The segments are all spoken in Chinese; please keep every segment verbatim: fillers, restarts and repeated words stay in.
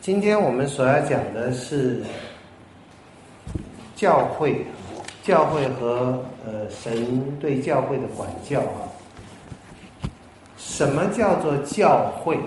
今天我们所要讲的是教会，教会和呃神对教会的管教啊。什么叫做教会？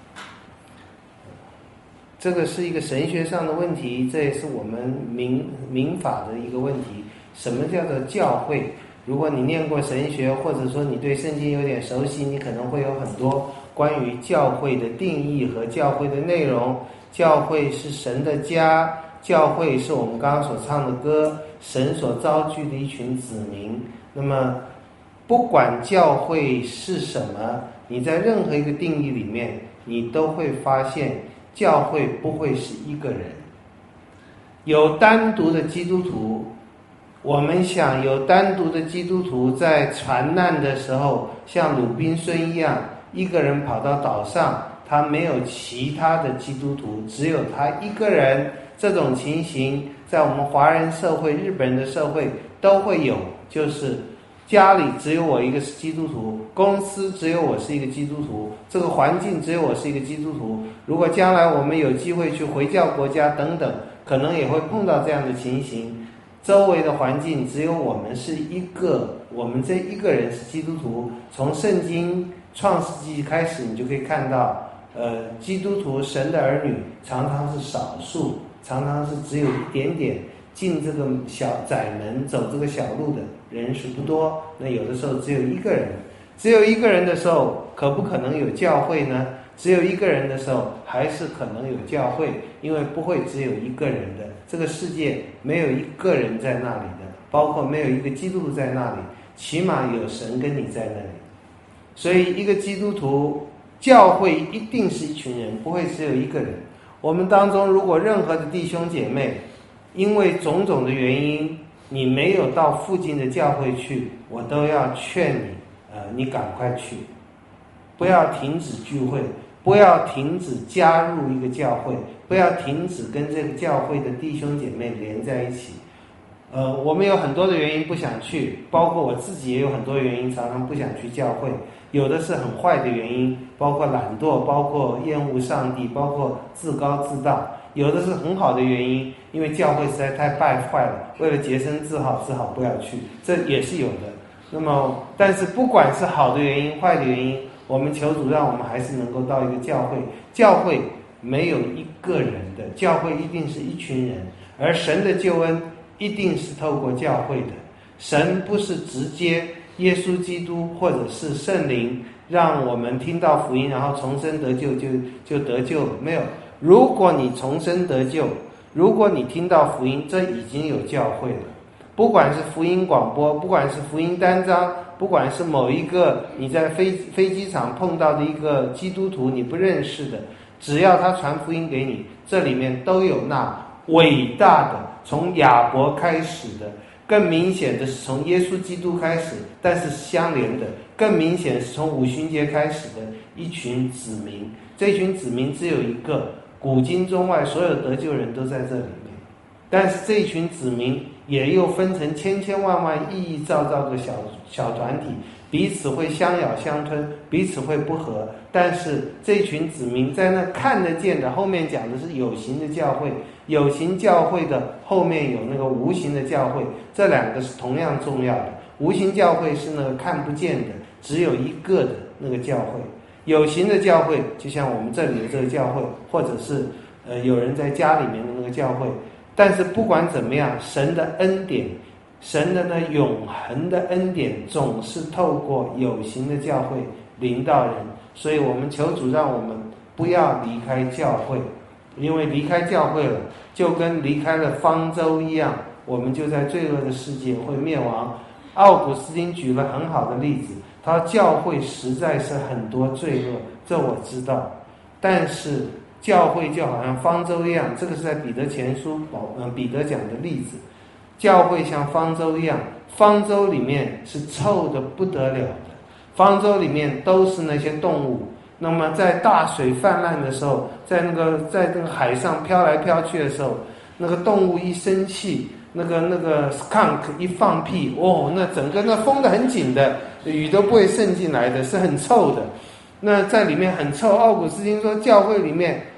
这个是一个神学上的问题，这也是我们民民法的一个问题。什么叫做教会？如果你念过神学，或者说你对圣经有点熟悉，你可能会有很多关于教会的定义和教会的内容。教会是神的家，教会是我们刚刚所唱的歌，神所召聚的一群子民。那么不管教会是什么，你在任何一个定义里面，你都会发现教会不会是一个人。有单独的基督徒，我们想有单独的基督徒在传难的时候，像鲁滨孙一样，一个人跑到岛上，他没有其他的基督徒，只有他一个人。这种情形在我们华人社会、日本人的社会都会有，就是家里只有我一个是基督徒，公司只有我是一个基督徒，这个环境只有我是一个基督徒。如果将来我们有机会去回教国家等等，可能也会碰到这样的情形，周围的环境只有我们是一个，我们这一个人是基督徒。从圣经创世纪开始，你就可以看到呃，基督徒神的儿女常常是少数，常常是只有一点点，进这个小窄门走这个小路的人数不多。那有的时候只有一个人，只有一个人的时候，可不可能有教会呢？只有一个人的时候，还是可能有教会，因为不会只有一个人的。这个世界没有一个人在那里的，包括没有一个基督徒在那里，起码有神跟你在那里。所以一个基督徒，教会一定是一群人，不会只有一个人。我们当中如果任何的弟兄姐妹因为种种的原因，你没有到附近的教会去，我都要劝你呃，你赶快去，不要停止聚会，不要停止加入一个教会，不要停止跟这个教会的弟兄姐妹连在一起。呃，我们有很多的原因不想去，包括我自己也有很多原因常常不想去教会。有的是很坏的原因，包括懒惰，包括厌恶上帝，包括自高自大。有的是很好的原因，因为教会实在太败坏了，为了洁身自好，只好不要去，这也是有的。那么但是不管是好的原因坏的原因，我们求主让我们还是能够到一个教会。教会没有一个人的，教会一定是一群人，而神的救恩一定是透过教会的。神不是直接耶稣基督或者是圣灵让我们听到福音然后重生得救就就得救了，没有。如果你重生得救，如果你听到福音，这已经有教会了。不管是福音广播，不管是福音单张，不管是某一个你在飞飞机场碰到的一个基督徒你不认识的，只要他传福音给你，这里面都有那伟大的从亚伯开始的，更明显的是从耶稣基督开始，但是相连的，更明显是从五旬节开始的一群子民。这群子民只有一个，古今中外所有得救人都在这里面。但是这一群子民也又分成千千万万亿亿兆兆的小小团体，彼此会相咬相吞，彼此会不和。但是这群子民在那看得见的，后面讲的是有形的教会，有形教会的后面有那个无形的教会，这两个是同样重要的。无形教会是那个看不见的，只有一个的那个教会。有形的教会就像我们这里的这个教会，或者是呃有人在家里面的那个教会。但是不管怎么样，神的恩典，神的那永恒的恩典总是透过有形的教会临到人。所以我们求主让我们不要离开教会，因为离开教会了就跟离开了方舟一样，我们就在罪恶的世界会灭亡。奥古斯丁举了很好的例子，他说教会实在是很多罪恶，这我知道，但是教会就好像方舟一样，这个是在彼得前书保呃彼得讲的例子。教会像方舟一样，方舟里面是臭的不得了的，方舟里面都是那些动物。那么在大水泛滥的时候，在那个在这个海上飘来飘去的时候，那个动物一生气，那个那个 skunk 一放屁，哦，那整个那封得很紧的，雨都不会渗进来的，是很臭的。那在里面很臭。奥古斯丁说教会里面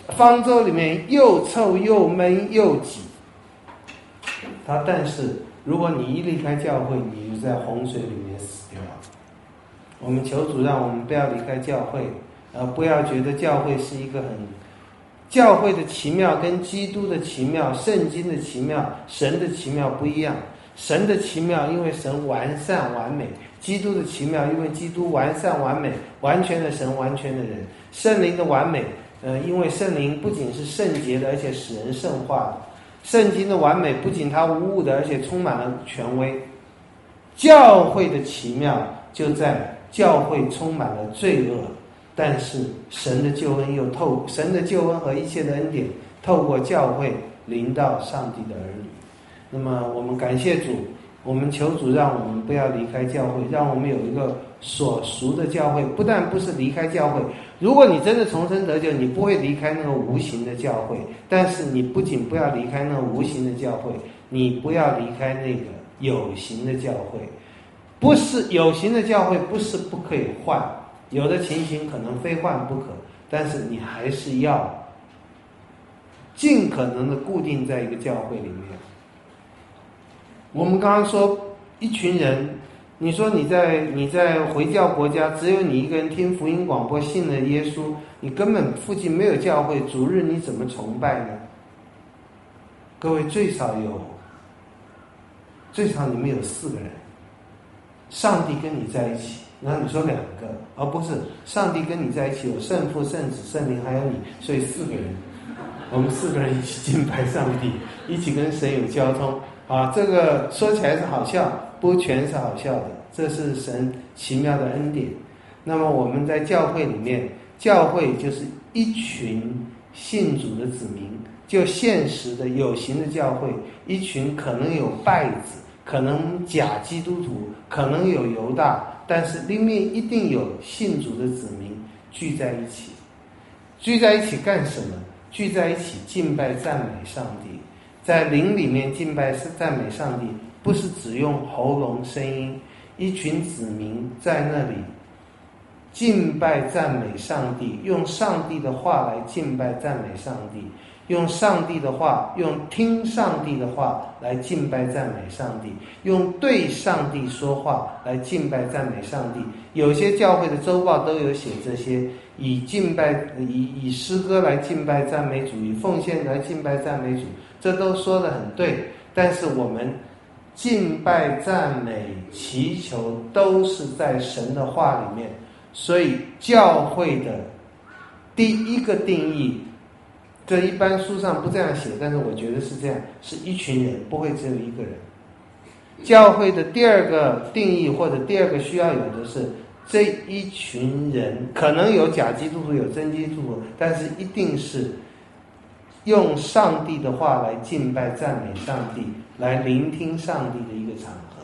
方舟里面又臭又闷又挤。他但是如果你一离开教会，你就在洪水里面死掉了。我们求主让我们不要离开教会，呃，不要觉得教会是一个很教会的奇妙跟基督的奇妙、圣经的奇妙、神的奇妙不一样。神的奇妙，因为神完善完美；基督的奇妙，因为基督完善完美，完全的神，完全的人。圣灵的完美，呃，因为圣灵不仅是圣洁的，而且使人圣化的。圣经的完美，不仅它无误的，而且充满了权威。教会的奇妙就在教会充满了罪恶，但是神的救恩又透神的救恩和一切的恩典透过教会临到上帝的儿女。那么我们感谢主，我们求主让我们不要离开教会，让我们有一个所属的教会。不但不是离开教会，如果你真的重生得救，你不会离开那个无形的教会，但是你不仅不要离开那个无形的教会，你不要离开那个有形的教会。不是有形的教会不是不可以换，有的情形可能非换不可，但是你还是要尽可能的固定在一个教会里面。我们刚刚说一群人，你说你在你在回教国家，只有你一个人听福音广播信了耶稣，你根本附近没有教会，主日你怎么崇拜呢？各位，最少有最少你们有四个人，上帝跟你在一起。那你说两个，而不是上帝跟你在一起，有圣父、圣子、圣灵，还有你，所以四个人，我们四个人一起敬拜上帝，一起跟神有交通啊。这个说起来是好笑，不全是好笑的，这是神奇妙的恩典。那么我们在教会里面，教会就是一群信主的子民，就现实的有形的教会，一群可能有拜子，可能假基督徒，可能有犹大，但是里面一定有信主的子民聚在一起。聚在一起干什么？聚在一起敬拜赞美上帝。在灵里面敬拜赞美上帝，不是只用喉咙声音，一群子民在那里敬拜赞美上帝，用上帝的话来敬拜赞美上帝，用上帝的话，用听上帝的话来敬拜赞美上帝，用对上帝说话来敬拜赞美上帝。有些教会的周报都有写这些，以敬拜以以诗歌来敬拜赞美主，以奉献来敬拜赞美主，这都说得很对。但是我们敬拜赞美祈求都是在神的话里面，所以教会的第一个定义，这一般书上不这样写，但是我觉得是这样，是一群人，不会只有一个人。教会的第二个定义或者第二个需要有的是，这一群人可能有假基督徒，有真基督徒，但是一定是用上帝的话来敬拜赞美上帝，来聆听上帝的一个场合。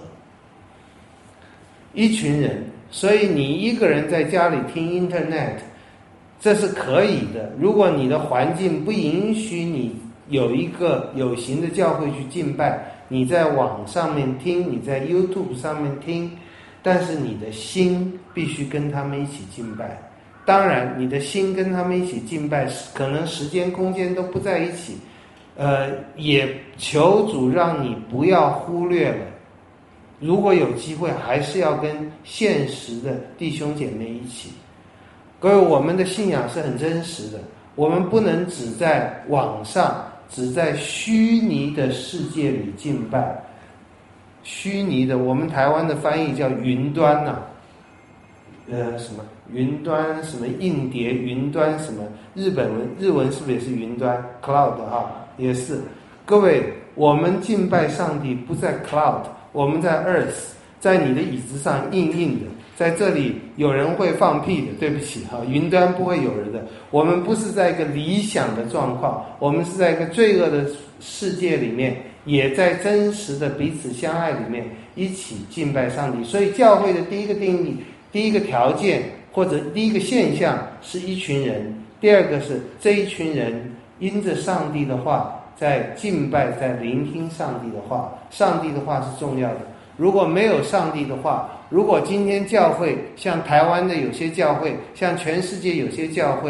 一群人，所以你一个人在家里听 Internet， 这是可以的。如果你的环境不允许你有一个有形的教会去敬拜，你在网上面听，你在 YouTube 上面听，但是你的心必须跟他们一起敬拜。当然你的心跟他们一起敬拜，可能时间空间都不在一起，呃，也求主让你不要忽略了，如果有机会还是要跟现实的弟兄姐妹一起。各位，我们的信仰是很真实的，我们不能只在网上，只在虚拟的世界里敬拜。虚拟的，我们台湾的翻译叫云端呐、啊，呃，什么云端，什么硬碟云端，什么日本文日文是不是也是云端 cloud 哈，也是。各位，我们敬拜上帝不在 cloud， 我们在 earth， 在你的椅子上硬硬的，在这里有人会放屁的，对不起哈，云端不会有人的。我们不是在一个理想的状况，我们是在一个罪恶的世界里面，也在真实的彼此相爱里面一起敬拜上帝。所以教会的第一个定义，第一个条件或者第一个现象是一群人，第二个是这一群人因着上帝的话在敬拜，在聆听上帝的话。上帝的话是重要的。如果没有上帝的话，如果今天教会像台湾的有些教会，像全世界有些教会，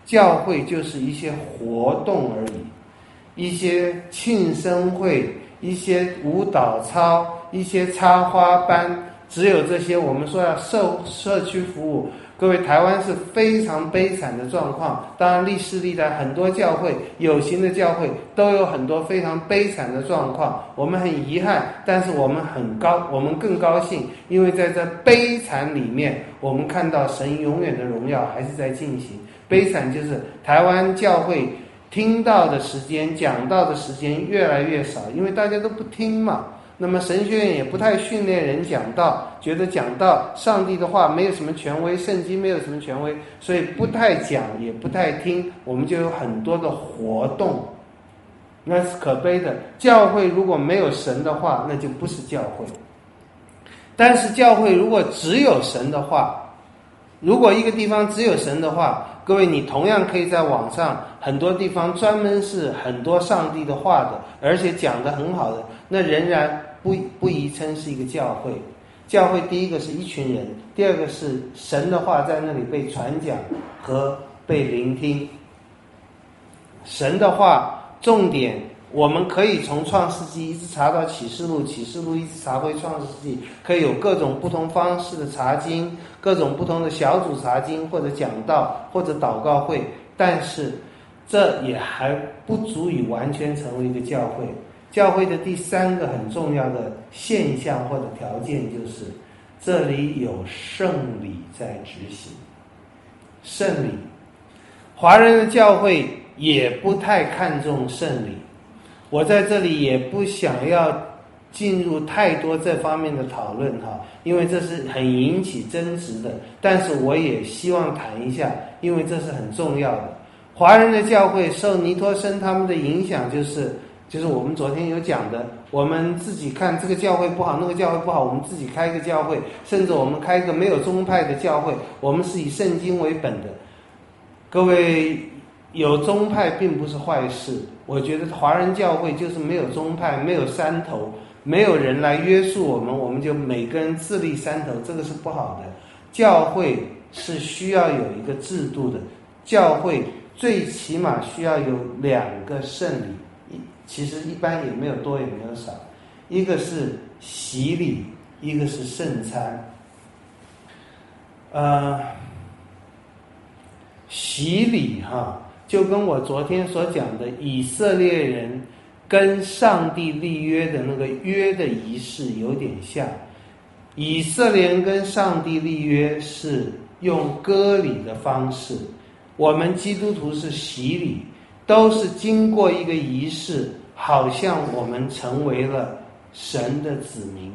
教会就是一些活动而已，一些庆生会，一些舞蹈操，一些插花班，只有这些。我们说要社社区服务，各位，台湾是非常悲惨的状况。当然历史历代很多教会，有形的教会都有很多非常悲惨的状况，我们很遗憾，但是我们很高我们更高兴，因为在这悲惨里面，我们看到神永远的荣耀还是在进行。悲惨就是台湾教会听到的时间，讲道的时间越来越少，因为大家都不听嘛。那么神学院也不太训练人讲道，觉得讲道上帝的话没有什么权威，圣经没有什么权威，所以不太讲也不太听，我们就有很多的活动，那是可悲的。教会如果没有神的话，那就不是教会。但是教会如果只有神的话，如果一个地方只有神的话，各位，你同样可以在网上很多地方专门是很多上帝的话的，而且讲得很好的，那仍然不不宜称是一个教会。教会第一个是一群人，第二个是神的话在那里被传讲和被聆听。神的话重点我们可以从创世纪一直查到启示录，启示录一直查回创世纪，可以有各种不同方式的查经，各种不同的小组查经，或者讲道，或者祷告会，但是这也还不足以完全成为一个教会。教会的第三个很重要的现象或者条件就是这里有圣礼在执行。圣礼，华人的教会也不太看重圣礼，我在这里也不想要进入太多这方面的讨论哈，因为这是很引起争执的，但是我也希望谈一下，因为这是很重要的。华人的教会受尼托生他们的影响，就是就是我们昨天有讲的，我们自己看这个教会不好，那个教会不好，我们自己开一个教会，甚至我们开一个没有宗派的教会，我们是以圣经为本的。各位，有宗派并不是坏事，我觉得华人教会就是没有宗派，没有山头，没有人来约束我们，我们就每个人自立山头，这个是不好的。教会是需要有一个制度的，教会最起码需要有两个圣礼，其实一般也没有多也没有少，一个是洗礼，一个是圣餐。呃，洗礼哈，就跟我昨天所讲的以色列人跟上帝立约的那个约的仪式有点像。以色列人跟上帝立约是用割礼的方式，我们基督徒是洗礼，都是经过一个仪式，好像我们成为了神的子民。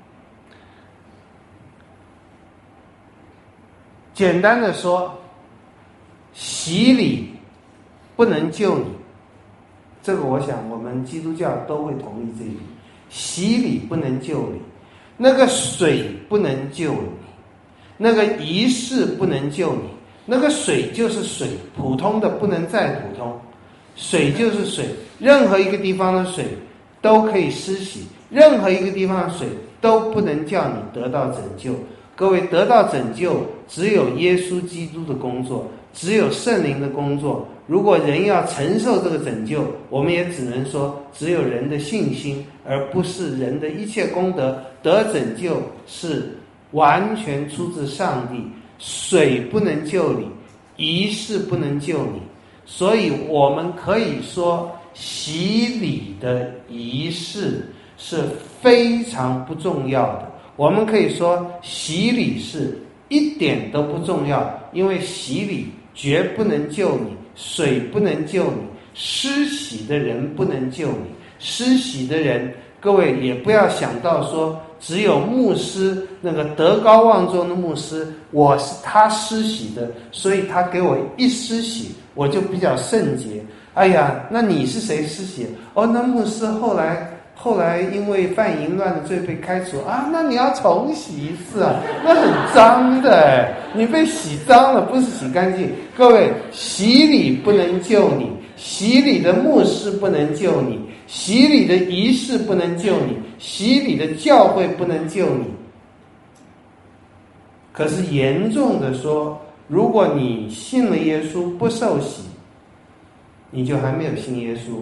简单的说，洗礼不能救你，这个我想我们基督教都会同意这一点。洗礼不能救你，那个水不能救你，那个仪式不能救你，那个水就是水，普通的不能再普通，水就是水，任何一个地方的水都可以施洗，任何一个地方的水都不能叫你得到拯救。各位，得到拯救只有耶稣基督的工作，只有圣灵的工作。如果人要承受这个拯救，我们也只能说只有人的信心，而不是人的一切功德。得拯救是完全出自上帝，水不能救你，仪式不能救你，所以我们可以说洗礼的仪式是非常不重要的。我们可以说洗礼是一点都不重要，因为洗礼绝不能救你，水不能救你，施洗的人不能救你。施洗的人，各位也不要想到说只有牧师，那个德高望重的牧师，我是他施洗的，所以他给我一施洗我就比较圣洁。哎呀，那你是谁施洗？哦，那牧师后来后来因为犯淫乱的罪被开除啊，那你要重洗一次啊，那很脏的，你被洗脏了，不是洗干净。各位，洗礼不能救你，洗礼的牧师不能救你，洗礼的仪式不能救你，洗礼的教会不能救你。可是严重的说， 如果你信了耶稣不受洗，你就还没有信耶稣。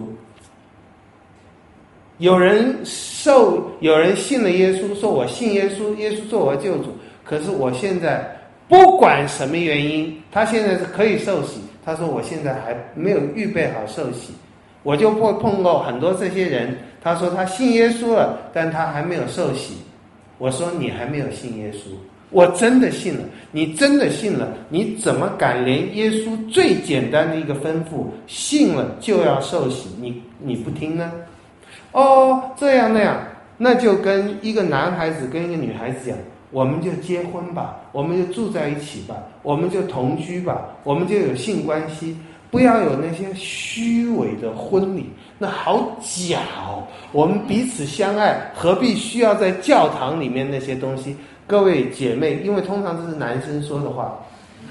有人受，有人信了耶稣，说我信耶稣，耶稣做我救主，可是我现在不管什么原因，他现在是可以受洗，他说我现在还没有预备好受洗。我就会碰到很多这些人，他说他信耶稣了，但他还没有受洗。我说你还没有信耶稣，我真的信了，你真的信了，你怎么敢连耶稣最简单的一个吩咐，信了就要受洗，你你不听呢？哦，这样那样，那就跟一个男孩子跟一个女孩子讲，我们就结婚吧，我们就住在一起吧，我们就同居吧，我们就有性关系，不要有那些虚伪的婚礼，那好假哦！我们彼此相爱，何必需要在教堂里面那些东西？各位姐妹，因为通常这是男生说的话，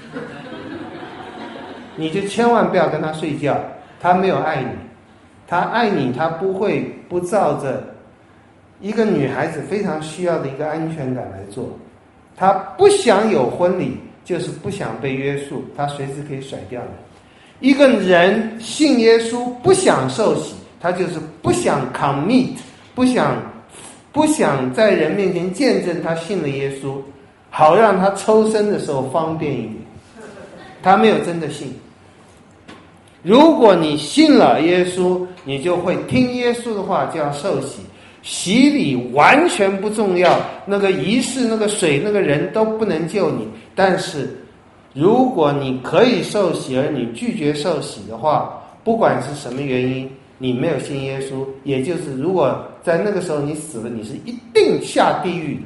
你就千万不要跟他睡觉，他没有爱你，他爱你，他不会不照着一个女孩子非常需要的一个安全感来做。他不想有婚礼，就是不想被约束，他随时可以甩掉你。一个人信耶稣不想受洗，他就是不想 commit， 不想不想在人面前见证他信了耶稣，好让他抽身的时候方便一点。他没有真的信。如果你信了耶稣，你就会听耶稣的话，就要受洗。洗礼完全不重要，那个仪式、那个水、那个人都不能救你。但是如果你可以受洗，而你拒绝受洗的话，不管是什么原因，你没有信耶稣，也就是如果在那个时候你死了，你是一定下地狱的。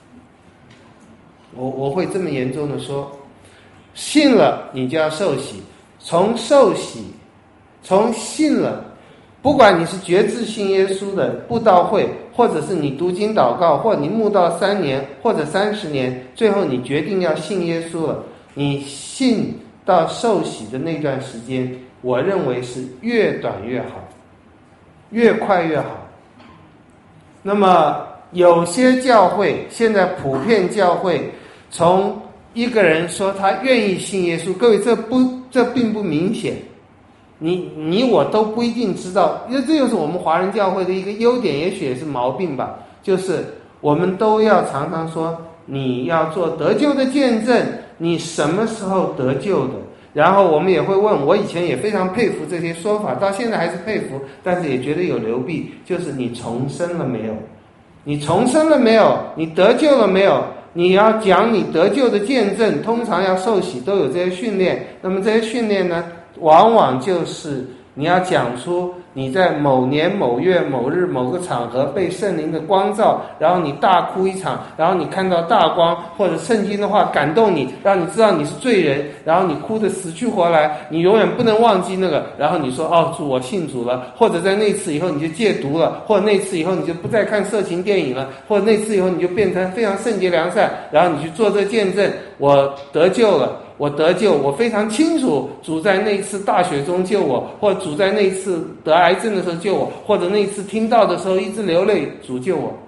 我我会这么严重的说，信了你就要受洗，从受洗，从信了，不管你是决志信耶稣的布道会，或者是你读经祷告，或者你慕道三年或者三十年，最后你决定要信耶稣了，你信到受洗的那段时间，我认为是越短越好，越快越好。那么有些教会，现在普遍教会，从一个人说他愿意信耶稣，各位这不这并不明显，你你我都不一定知道，因为这就是我们华人教会的一个优点，也许也是毛病吧，就是我们都要常常说你要做得救的见证，你什么时候得救的？然后我们也会问，我以前也非常佩服这些说法，到现在还是佩服，但是也觉得有流弊，就是你重生了没有？你重生了没有？你得救了没有？你要讲你得救的见证，通常要受洗都有这些训练。那么这些训练呢，往往就是你要讲出你在某年某月某日某个场合被圣灵的光照，然后你大哭一场，然后你看到大光，或者圣经的话感动你，让你知道你是罪人，然后你哭得死去活来，你永远不能忘记那个，然后你说哦主我信主了，或者在那次以后你就戒毒了，或者那次以后你就不再看色情电影了，或者那次以后你就变成非常圣洁良善，然后你去做这见证，我得救了，我得救，我非常清楚主在那一次大雪中救我，或者主在那一次得癌症的时候救我，或者那一次听到的时候一直流泪，主救我。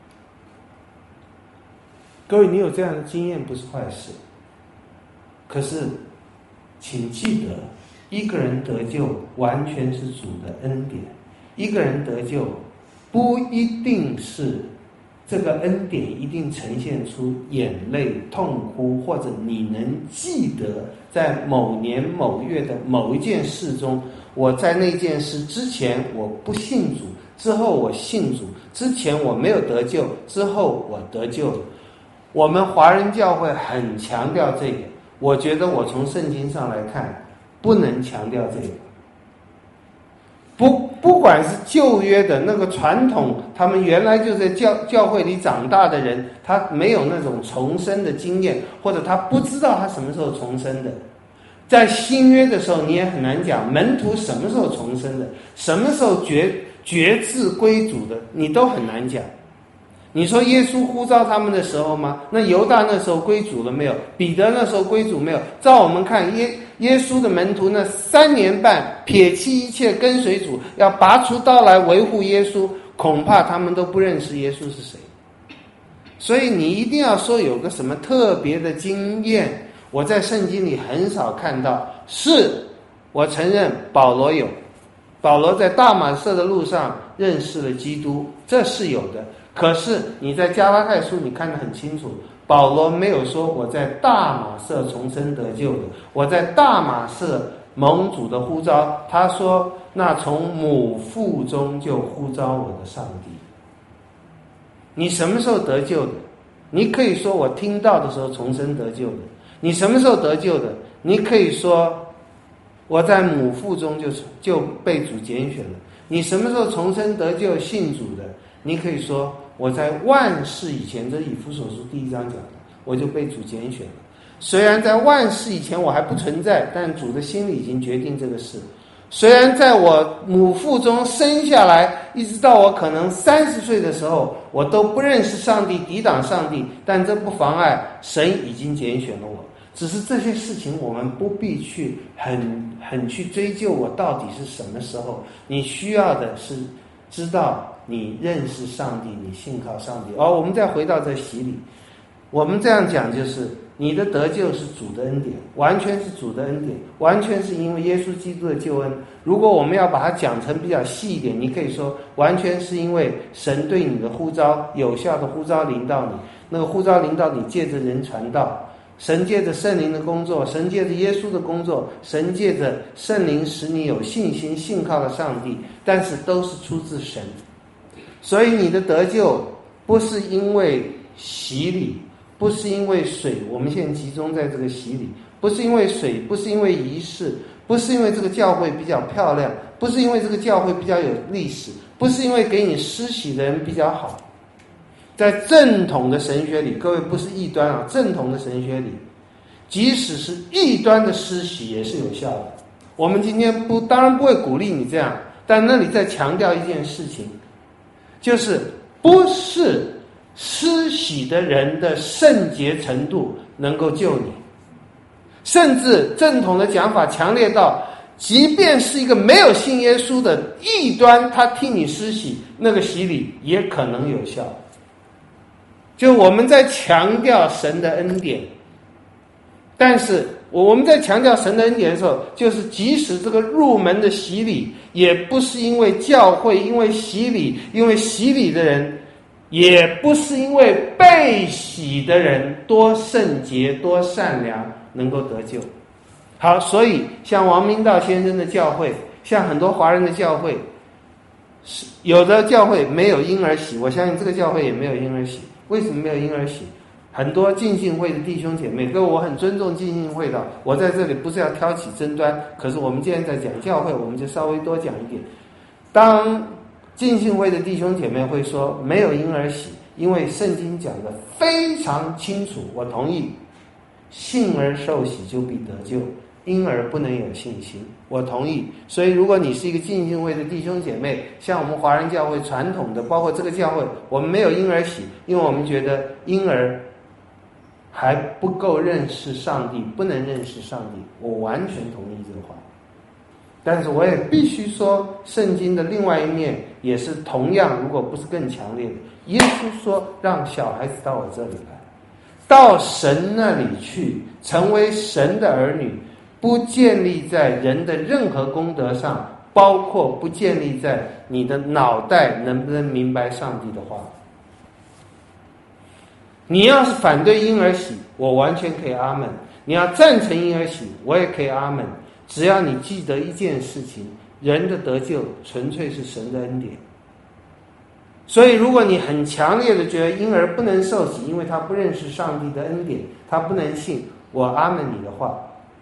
各位，你有这样的经验不是坏事，可是请记得，一个人得救完全是主的恩典，一个人得救不一定是这个恩典一定呈现出眼泪、痛哭，或者你能记得在某年某月的某一件事中，我在那件事之前我不信主，之后我信主，之前我没有得救，之后我得救了。我们华人教会很强调这个，我觉得我从圣经上来看，不能强调这个。不，不管是旧约的那个传统，他们原来就在教教会里长大的人，他没有那种重生的经验，或者他不知道他什么时候重生的。在新约的时候，你也很难讲门徒什么时候重生的，什么时候决决志归主的，你都很难讲。你说耶稣呼召他们的时候吗？那犹大那时候归主了没有？彼得那时候归主没有？照我们看耶耶稣的门徒那三年半撇弃一切跟随主，要拔出刀来维护耶稣，恐怕他们都不认识耶稣是谁。所以你一定要说有个什么特别的经验， 我在圣经里很少看到，是我承认保罗有，保罗在大马色的路上认识了基督，这是有的。可是你在加拉太书你看得很清楚，保罗没有说我在大马色重生得救的，我在大马色蒙主的呼召，他说那从母腹中就呼召我的上帝。你什么时候得救的？你可以说我听到的时候重生得救的。你什么时候得救的？你可以说我在母腹中就就被主拣选了。你什么时候重生得救信主的？你可以说我在万事以前，这是以弗所书第一章讲的，我就被主拣选了。虽然在万事以前我还不存在，但主的心里已经决定这个事。虽然在我母腹中生下来，一直到我可能三十岁的时候，我都不认识上帝，抵挡上帝，但这不妨碍神已经拣选了我。只是这些事情我们不必去很很去追究我到底是什么时候。你需要的是知道你认识上帝，你信靠上帝。哦，我们再回到这洗礼，我们这样讲就是你的得救是主的恩典，完全是主的恩典，完全是因为耶稣基督的救恩。如果我们要把它讲成比较细一点，你可以说完全是因为神对你的呼召，有效的呼召临到你，那个呼召临到你，借着人传道，神借着圣灵的工作，神借着耶稣的工作，神借着圣灵使你有信心信靠了上帝，但是都是出自神。所以你的得救不是因为洗礼，不是因为水，我们现在集中在这个洗礼，不是因为水，不是因为仪式，不是因为这个教会比较漂亮，不是因为这个教会比较有历史，不是因为给你施洗的人比较好。在正统的神学里，各位不是异端啊，正统的神学里，即使是异端的施洗也是有效的。我们今天不当然不会鼓励你这样，但那里在强调一件事情，就是不是施洗的人的圣洁程度能够救你，甚至正统的讲法强烈到，即便是一个没有信耶稣的异端，他替你施洗，那个洗礼也可能有效。就我们在强调神的恩典，但是我们在强调神的恩典的时候，就是即使这个入门的洗礼，也不是因为教会，因为洗礼，因为洗礼的人，也不是因为被洗的人多圣洁多善良能够得救。好，所以像王明道先生的教会，像很多华人的教会，有的教会没有婴儿洗，我相信这个教会也没有婴儿洗。为什么没有婴儿洗？很多浸信会的弟兄姐妹，各位我很尊重浸信会的，我在这里不是要挑起争端，可是我们既然在讲教会，我们就稍微多讲一点。当浸信会的弟兄姐妹会说没有婴儿洗，因为圣经讲得非常清楚，我同意，信而受洗就必得救，婴儿不能有信心，我同意。所以如果你是一个浸信会的弟兄姐妹，像我们华人教会传统的，包括这个教会，我们没有婴儿洗，因为我们觉得婴儿还不够认识上帝，不能认识上帝，我完全同意这个话。但是我也必须说，圣经的另外一面也是同样，如果不是更强烈的。耶稣说让小孩子到我这里来，到神那里去，成为神的儿女，不建立在人的任何功德上，包括不建立在你的脑袋能不能明白上帝的话。你要是反对婴儿洗，我完全可以阿们；你要赞成婴儿洗，我也可以阿们。只要你记得一件事情，人的得救纯粹是神的恩典。所以如果你很强烈的觉得婴儿不能受洗，因为他不认识上帝的恩典，他不能信，我阿们你的话。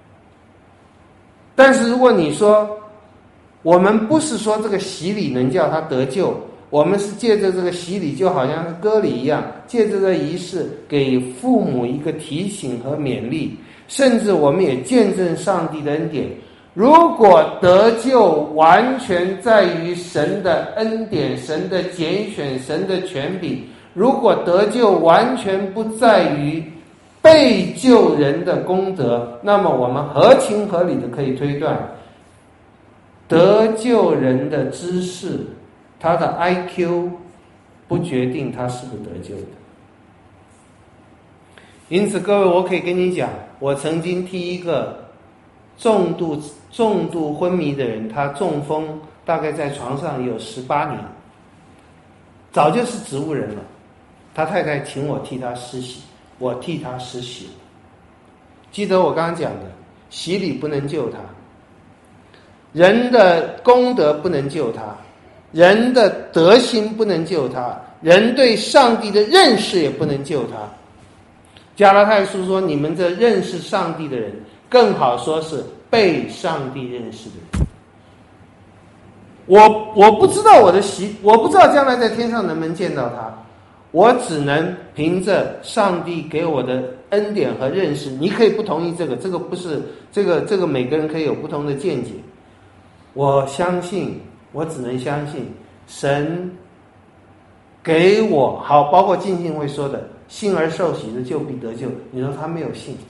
但是如果你说我们不是说这个洗礼能叫他得救，我们是借着这个洗礼，就好像是割礼一样，借着这个仪式给父母一个提醒和勉励，甚至我们也见证上帝的恩典。如果得救完全在于神的恩典，神的拣选，神的权柄，如果得救完全不在于被救人的功德，那么我们合情合理的可以推断，得救人的知识，他的 I Q 不决定他是不是得救的。 因此，各位，我可以跟你讲，我曾经替一个重度重度昏迷的人，他中风，大概在床上有十八年，早就是植物人了。他太太请我替他施洗，我替他施洗。记得我刚刚讲的，洗礼不能救他，人的功德不能救他，人的德行不能救他，人对上帝的认识也不能救他。加拉太书说，你们这认识上帝的人，更好说是被上帝认识的人。我我不知道我的习，我不知道将来在天上能不能见到他，我只能凭着上帝给我的恩典和认识。你可以不同意这个，这个不是这个这个每个人可以有不同的见解。我相信，我只能相信神给我好，包括浸信会说的信而受洗的就必得救。你说他没有信，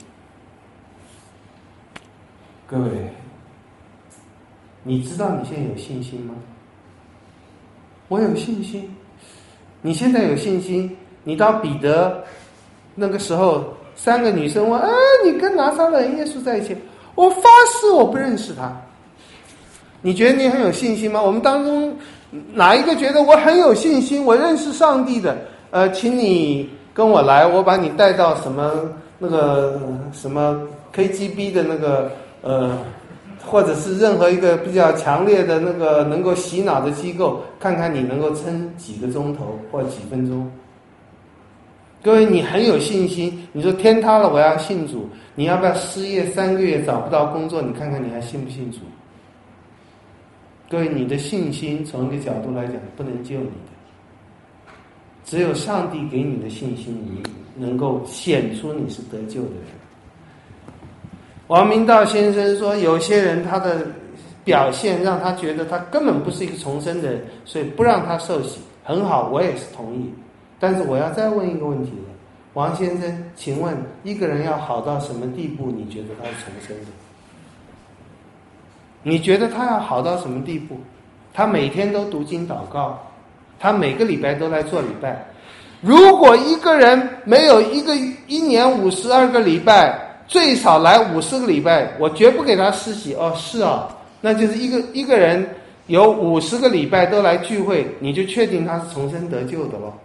各位，你知道你现在有信心吗？我有信心。你现在有信心，你到彼得那个时候，三个女生问：哎，你跟拿撒勒人耶稣在一起？我发誓我不认识他。你觉得你很有信心吗？我们当中哪一个觉得我很有信心，我认识上帝的？呃，请你跟我来，我把你带到什么那个什么 K G B 的那个呃，或者是任何一个比较强烈的那个能够洗脑的机构，看看你能够撑几个钟头或几分钟。各位，你很有信心，你说天塌了我要信主，你要不要失业三个月找不到工作？你看看你还信不信主？各位，你的信心从一个角度来讲不能救你的，只有上帝给你的信心，你能够显出你是得救的人。王明道先生说，有些人他的表现让他觉得他根本不是一个重生的人，所以不让他受洗。很好，我也是同意。但是我要再问一个问题了，王先生，请问一个人要好到什么地步，你觉得他是重生的？你觉得他要好到什么地步？他每天都读经祷告，他每个礼拜都来做礼拜。如果一个人没有一个一年五十二个礼拜，最少来五十个礼拜，我绝不给他施洗。哦，是啊，那就是一个一个人有五十个礼拜都来聚会，你就确定他是重生得救的咯。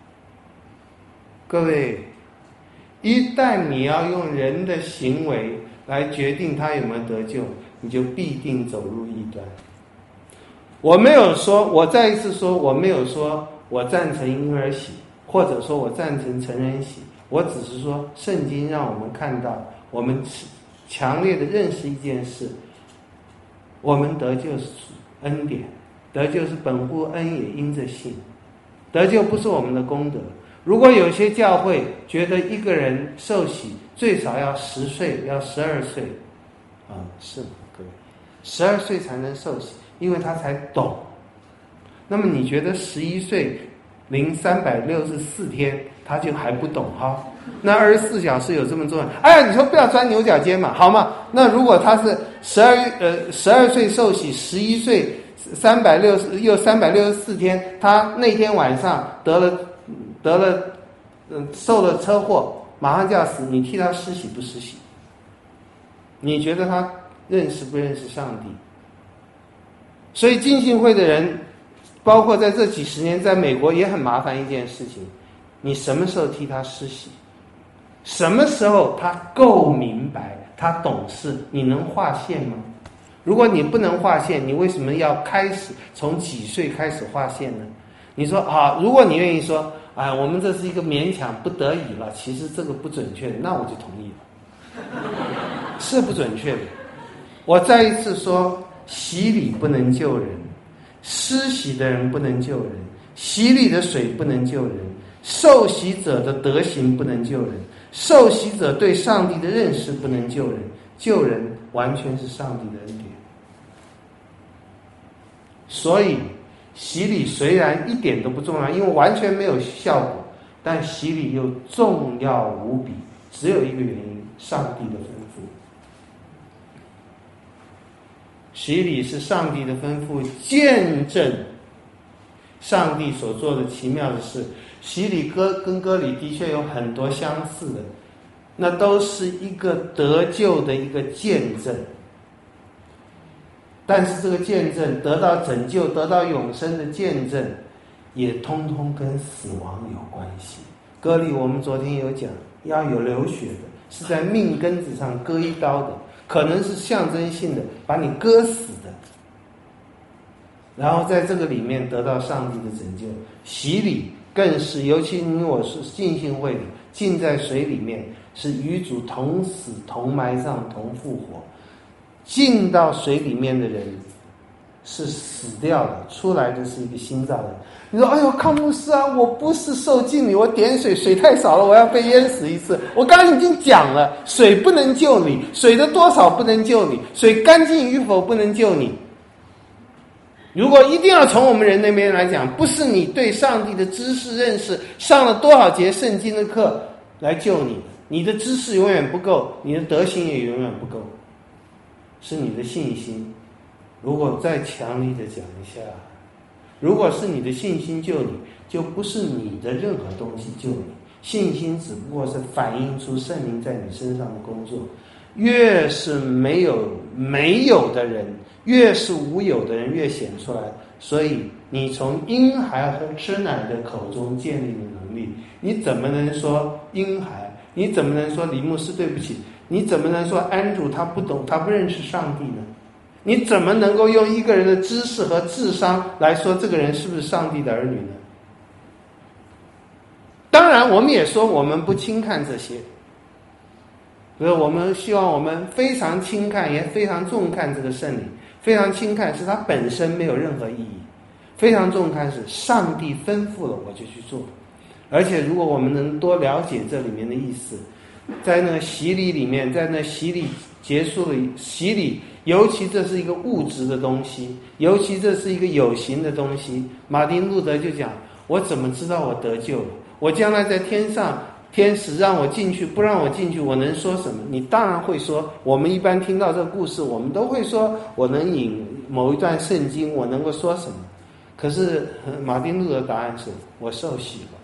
各位，一旦你要用人的行为来决定他有没有得救，你就必定走入异端。我没有说，我再一次说，我没有说我赞成婴儿洗，或者说我赞成成人洗，我只是说圣经让我们看到，我们强烈的认识一件事，我们得救是恩典，得救是本乎恩也因着信，得救不是我们的功德。如果有些教会觉得一个人受洗最少要十岁，要十二岁，啊，是吗？各位，十二岁才能受洗，因为他才懂。那么你觉得十一岁零三百六十四天他就还不懂哈？那二十四小时有这么重要？哎呀，你说不要钻牛角尖嘛，好吗？那如果他是十二呃十二岁受洗，十一岁三百六十又三百六十四天，他那天晚上得了。得了，嗯，受了车祸，马上就要死，你替他施洗不施洗？你觉得他认识不认识上帝？所以浸信会的人，包括在这几十年，在美国也很麻烦一件事情：你什么时候替他施洗？什么时候他够明白，他懂事？你能划线吗？如果你不能划线，你为什么要开始从几岁开始划线呢？你说好，如果你愿意说，哎，我们这是一个勉强不得已了，其实这个不准确的，那我就同意了，是不准确的。我再一次说，洗礼不能救人，施洗的人不能救人，洗礼的水不能救人，受洗者的德行不能救人，受洗者对上帝的认识不能救人，救人完全是上帝的恩典。所以洗礼虽然一点都不重要，因为完全没有效果，但洗礼又重要无比，只有一个原因，上帝的吩咐。洗礼是上帝的吩咐，见证上帝所做的奇妙的事。洗礼歌跟歌里的确有很多相似的， 那都是一个得救的一个见证。但是这个见证得到拯救、得到永生的见证，也通通跟死亡有关系。割礼我们昨天有讲，要有流血的，是在命根子上割一刀的，可能是象征性的把你割死的，然后在这个里面得到上帝的拯救。洗礼更是，尤其你我是浸信会里浸在水里面，是与主同死同埋葬同复活。进到水里面的人是死掉的，出来的是一个新造的人。你说哎呦康牧师啊，我不是受浸礼，我点水水太少了，我要被淹死一次。我刚刚已经讲了，水不能救你，水的多少不能救你，水干净与否不能救你。如果一定要从我们人那边来讲，不是你对上帝的知识认识上了多少节圣经的课来救你，你的知识永远不够，你的德行也永远不够，是你的信心。如果再强力的讲一下，如果是你的信心救你，就不是你的任何东西救你，信心只不过是反映出圣灵在你身上的工作。越是没有没有的人，越是无有的人越显出来。所以你从婴孩和吃奶的口中建立的能力，你怎么能说婴孩？你怎么能说李牧师对不起？你怎么能说安主他不懂，他不认识上帝呢？你怎么能够用一个人的知识和智商来说这个人是不是上帝的儿女呢？当然我们也说我们不轻看这些，所以我们希望我们非常轻看也非常重看这个圣灵。非常轻看是它本身没有任何意义，非常重看是上帝吩咐了我就去做。而且如果我们能多了解这里面的意思，在那个洗礼里面，在那洗礼结束了，洗礼尤其这是一个物质的东西，尤其这是一个有形的东西。马丁路德就讲，我怎么知道我得救了？我将来在天上，天使让我进去不让我进去，我能说什么？你当然会说，我们一般听到这个故事，我们都会说我能引某一段圣经，我能够说什么。可是马丁路德的答案是，我受洗了，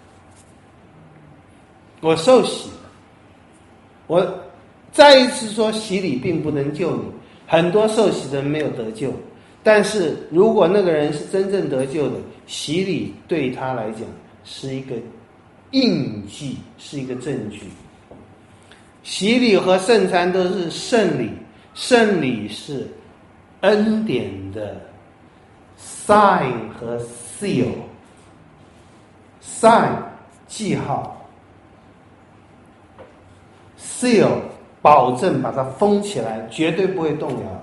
我受洗了。我再一次说，洗礼并不能救你，很多受洗的人没有得救，但是如果那个人是真正得救的，洗礼对他来讲是一个印记，是一个证据。洗礼和圣餐都是圣礼，圣礼是恩典的 sign 和 seal。 sign 记号， seal 保证把它封起来，绝对不会动摇。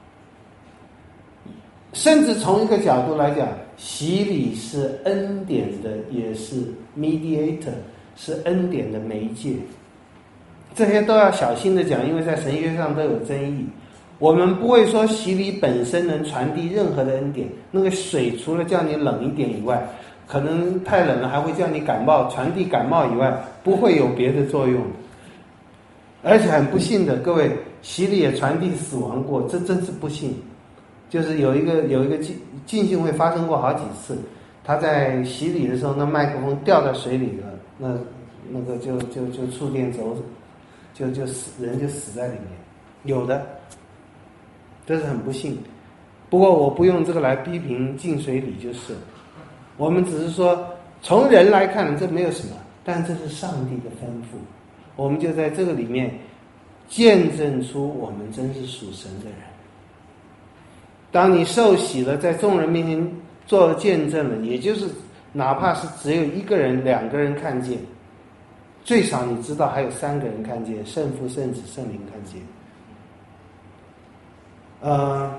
甚至从一个角度来讲，洗礼是恩典的，也是 mediator， 是恩典的媒介。这些都要小心的讲，因为在神学上都有争议。我们不会说洗礼本身能传递任何的恩典，那个水除了叫你冷一点以外，可能太冷了还会叫你感冒，传递感冒以外，不会有别的作用。而且很不幸的，各位，洗礼也传递死亡过，这真是不幸。就是有一个有一个浸浸信会发生过好几次，他在洗礼的时候，那麦克风掉在水里了，那那个就就就触电走，就就死人就死在里面，有的，这是很不幸。不过我不用这个来批评浸水礼就是了，我们只是说从人来看这没有什么，但这是上帝的吩咐，我们就在这个里面见证出我们真是属神的人。当你受洗了，在众人面前做了见证了，也就是哪怕是只有一个人两个人看见，最少你知道还有三个人看见，圣父圣子圣灵看见。呃，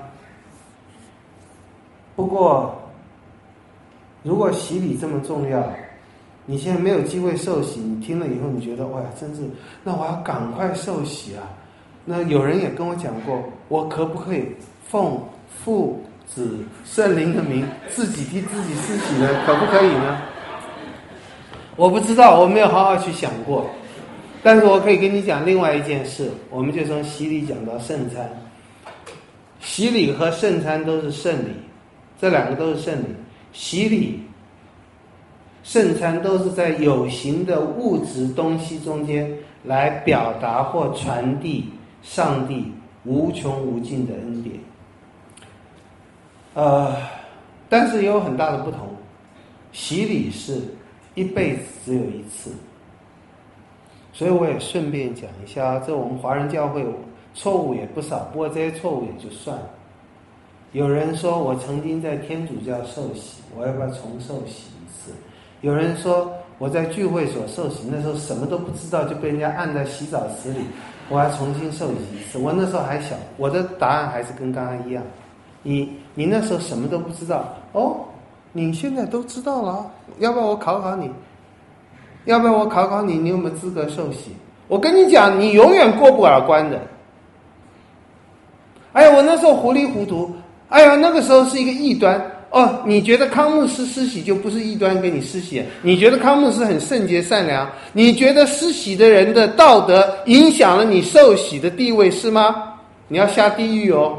不过如果洗礼这么重要，你现在没有机会受洗，你听了以后你觉得哇真是，那我要赶快受洗啊。那有人也跟我讲过，我可不可以奉父子圣灵的名自己替自己施洗呢？可不可以呢？我不知道，我没有好好去想过。但是我可以跟你讲另外一件事，我们就从洗礼讲到圣餐。洗礼和圣餐都是圣礼，这两个都是圣礼。洗礼、圣餐都是在有形的物质东西中间来表达或传递上帝无穷无尽的恩典。呃，但是也有很大的不同，洗礼是一辈子只有一次。所以我也顺便讲一下，这我们华人教会错误也不少，不过这些错误也就算了。有人说我曾经在天主教受洗，我要不要重受洗一次？有人说我在聚会所受洗，那时候什么都不知道，就被人家按在洗澡池里，我要重新受洗一次。我那时候还小，我的答案还是跟刚刚一样。你你那时候什么都不知道，哦，你现在都知道了，要不要我考考你？要不要我考考你，你有没有资格受洗？我跟你讲，你永远过不了关的。哎呀，我那时候糊里糊涂，哎呀，那个时候是一个异端。哦，你觉得康牧师施洗就不是异端给你施洗？你觉得康牧师很圣洁善良？你觉得施洗的人的道德影响了你受洗的地位是吗？你要下地狱哦。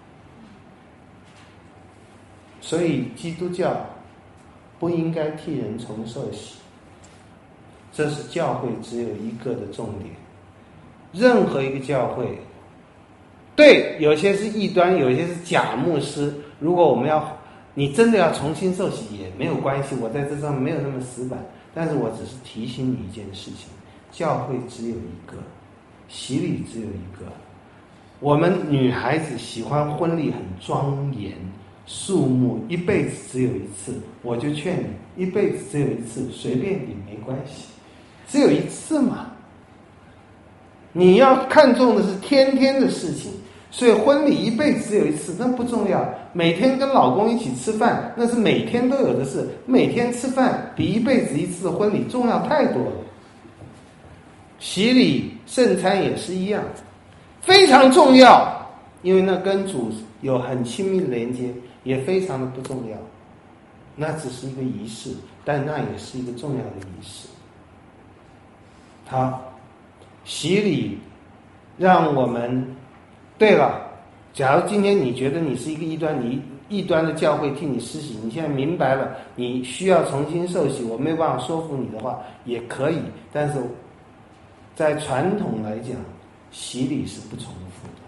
所以基督教不应该替人重受洗，这是教会只有一个的重点。任何一个教会，对，有些是异端，有些是假牧师，如果我们要你真的要重新受洗也没有关系，我在这上面没有那么死板，但是我只是提醒你一件事情，教会只有一个，洗礼只有一个。我们女孩子喜欢婚礼很庄严肃穆，一辈子只有一次，我就劝你，一辈子只有一次，随便你没关系，只有一次嘛。你要看重的是天天的事情，所以婚礼一辈子只有一次，那不重要。每天跟老公一起吃饭，那是每天都有的事，每天吃饭比一辈子一次的婚礼重要太多了。洗礼圣餐也是一样，非常重要，因为那跟主有很亲密的连接，也非常的不重要。那只是一个仪式，但那也是一个重要的仪式。好，洗礼让我们，对了，假如今天你觉得你是一个异端，你异端的教会替你施洗，你现在明白了你需要重新受洗，我没有办法说服你的话也可以，但是在传统来讲，洗礼是不重复的。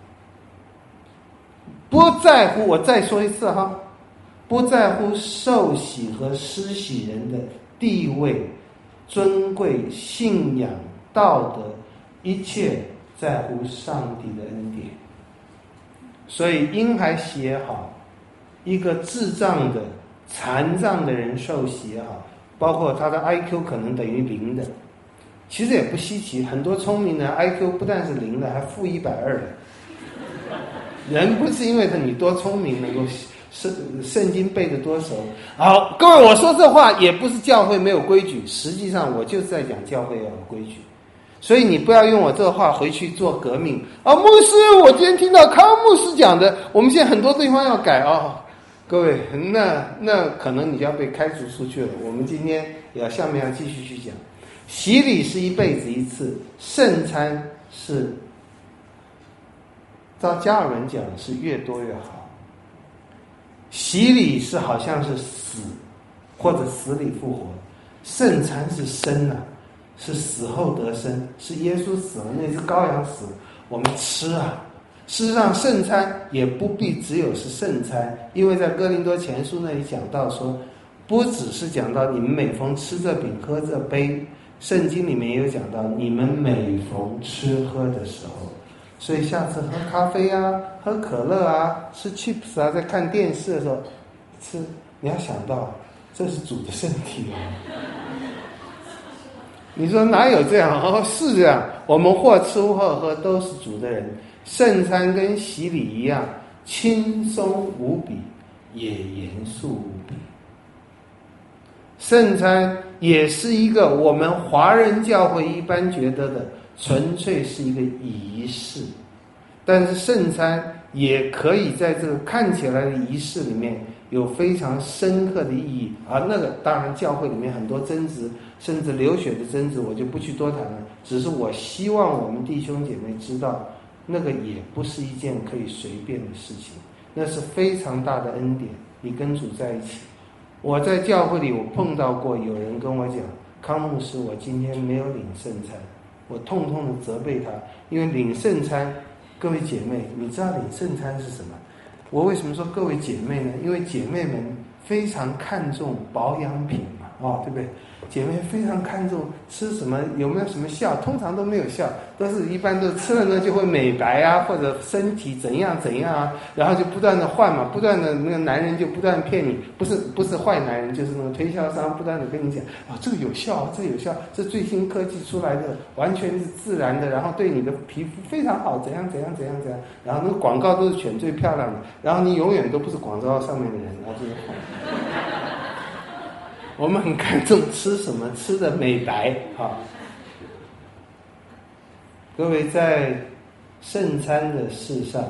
不在乎，我再说一次哈，不在乎受洗和施洗人的地位、尊贵、信仰、道德，一切在乎上帝的恩典。所以婴孩洗也好，一个智障的残障的人受洗也好，包括他的 I Q 可能等于零的，其实也不稀奇，很多聪明人 I Q 不但是零的，还负一百二的。人不是因为他你多聪明能够圣圣经背得多熟。好，各位，我说这话也不是教会没有规矩，实际上我就是在讲教会要有规矩。所以你不要用我这话回去做革命啊！牧师，我今天听到康牧师讲的，我们现在很多地方要改哦。各位，那那可能你就要被开除出去了。我们今天要下面要继续去讲，洗礼是一辈子一次，圣餐是照加尔文讲是越多越好。洗礼是好像是死或者死里复活，圣餐是生啊，是死后得生，是耶稣死了，那只羔羊死了，我们吃啊。事实上圣餐也不必只有是圣餐，因为在哥林多前书那里讲到说，不只是讲到你们每逢吃这饼喝这杯，圣经里面也有讲到你们每逢吃喝的时候。所以下次喝咖啡啊，喝可乐啊，吃 chips 啊，在看电视的时候吃，你要想到这是主的身体啊。你说哪有这样？哦，是这样，我们或吃或喝都是主的人。圣餐跟洗礼一样，轻松无比，也严肃无比。圣餐也是一个我们华人教会一般觉得的纯粹是一个仪式，但是圣餐也可以在这个看起来的仪式里面有非常深刻的意义。而那个当然教会里面很多争执，甚至流血的争执我就不去多谈了，只是我希望我们弟兄姐妹知道，那个也不是一件可以随便的事情，那是非常大的恩典。你跟主在一起，我在教会里我碰到过有人跟我讲，康牧师，我今天没有领圣餐。 我痛痛的责备他，因为领圣餐，各位姐妹，你知道领圣餐是什么？我为什么说各位姐妹呢？因为姐妹们非常看重保养品嘛，哦，对不对？姐妹非常看重吃什么，有没有什么效，通常都没有效，都是一般都吃了呢就会美白啊，或者身体怎样怎样啊，然后就不断的换嘛，不断的那个男人就不断骗你，不是不是坏男人，就是那个推销商不断的跟你讲啊，这个有效，这个有效，这最新科技出来的，完全是自然的，然后对你的皮肤非常好，怎样怎样怎样怎样，然后那个广告都是选最漂亮的，然后你永远都不是广告上面的人，然后就是我们很看重吃什么，吃的美白啊。各位在圣餐的事上，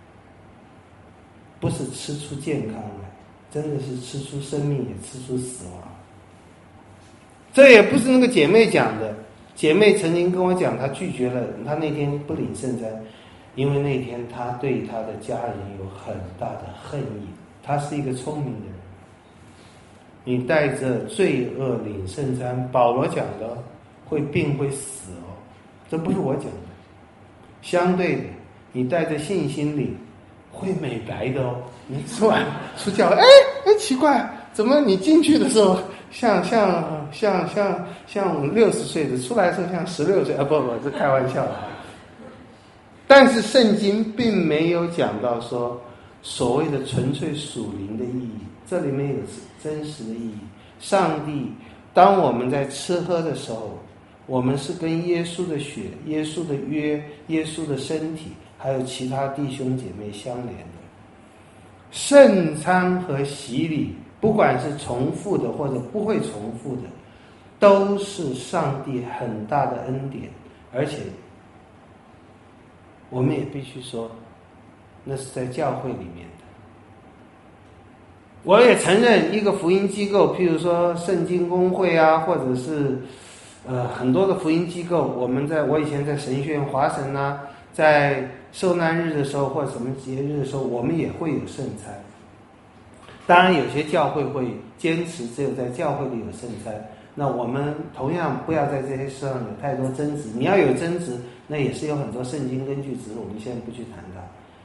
不是吃出健康来，真的是吃出生命，也吃出死亡。这也不是那个姐妹讲的，姐妹曾经跟我讲，她拒绝了，她那天不领圣餐，因为那天她对她的家人有很大的恨意。她是一个聪明的人。你带着罪恶领圣餐，保罗讲的会病会死哦，这不是我讲的。相对的，你带着信心领，会美白的哦。你吃完出教，哎哎，奇怪，怎么你进去的时候像像像像像六十岁的，出来的时候像十六岁啊？不不，这开玩笑的。但是圣经并没有讲到说所谓的纯粹属灵的意义。这里面有真实的意义。上帝，当我们在吃喝的时候，我们是跟耶稣的血、耶稣的约、耶稣的身体，还有其他弟兄姐妹相连的。圣餐和洗礼，不管是重复的或者不会重复的，都是上帝很大的恩典。而且我们也必须说，那是在教会里面的。我也承认，一个福音机构，譬如说圣经公会啊，或者是呃很多的福音机构，我们在我以前在神学院华神啊，在受难日的时候或者什么节日的时候，我们也会有圣餐。当然，有些教会会坚持只有在教会里有圣餐。那我们同样不要在这些事上有太多争执。你要有争执，那也是有很多圣经根据，只是我们现在不去谈它。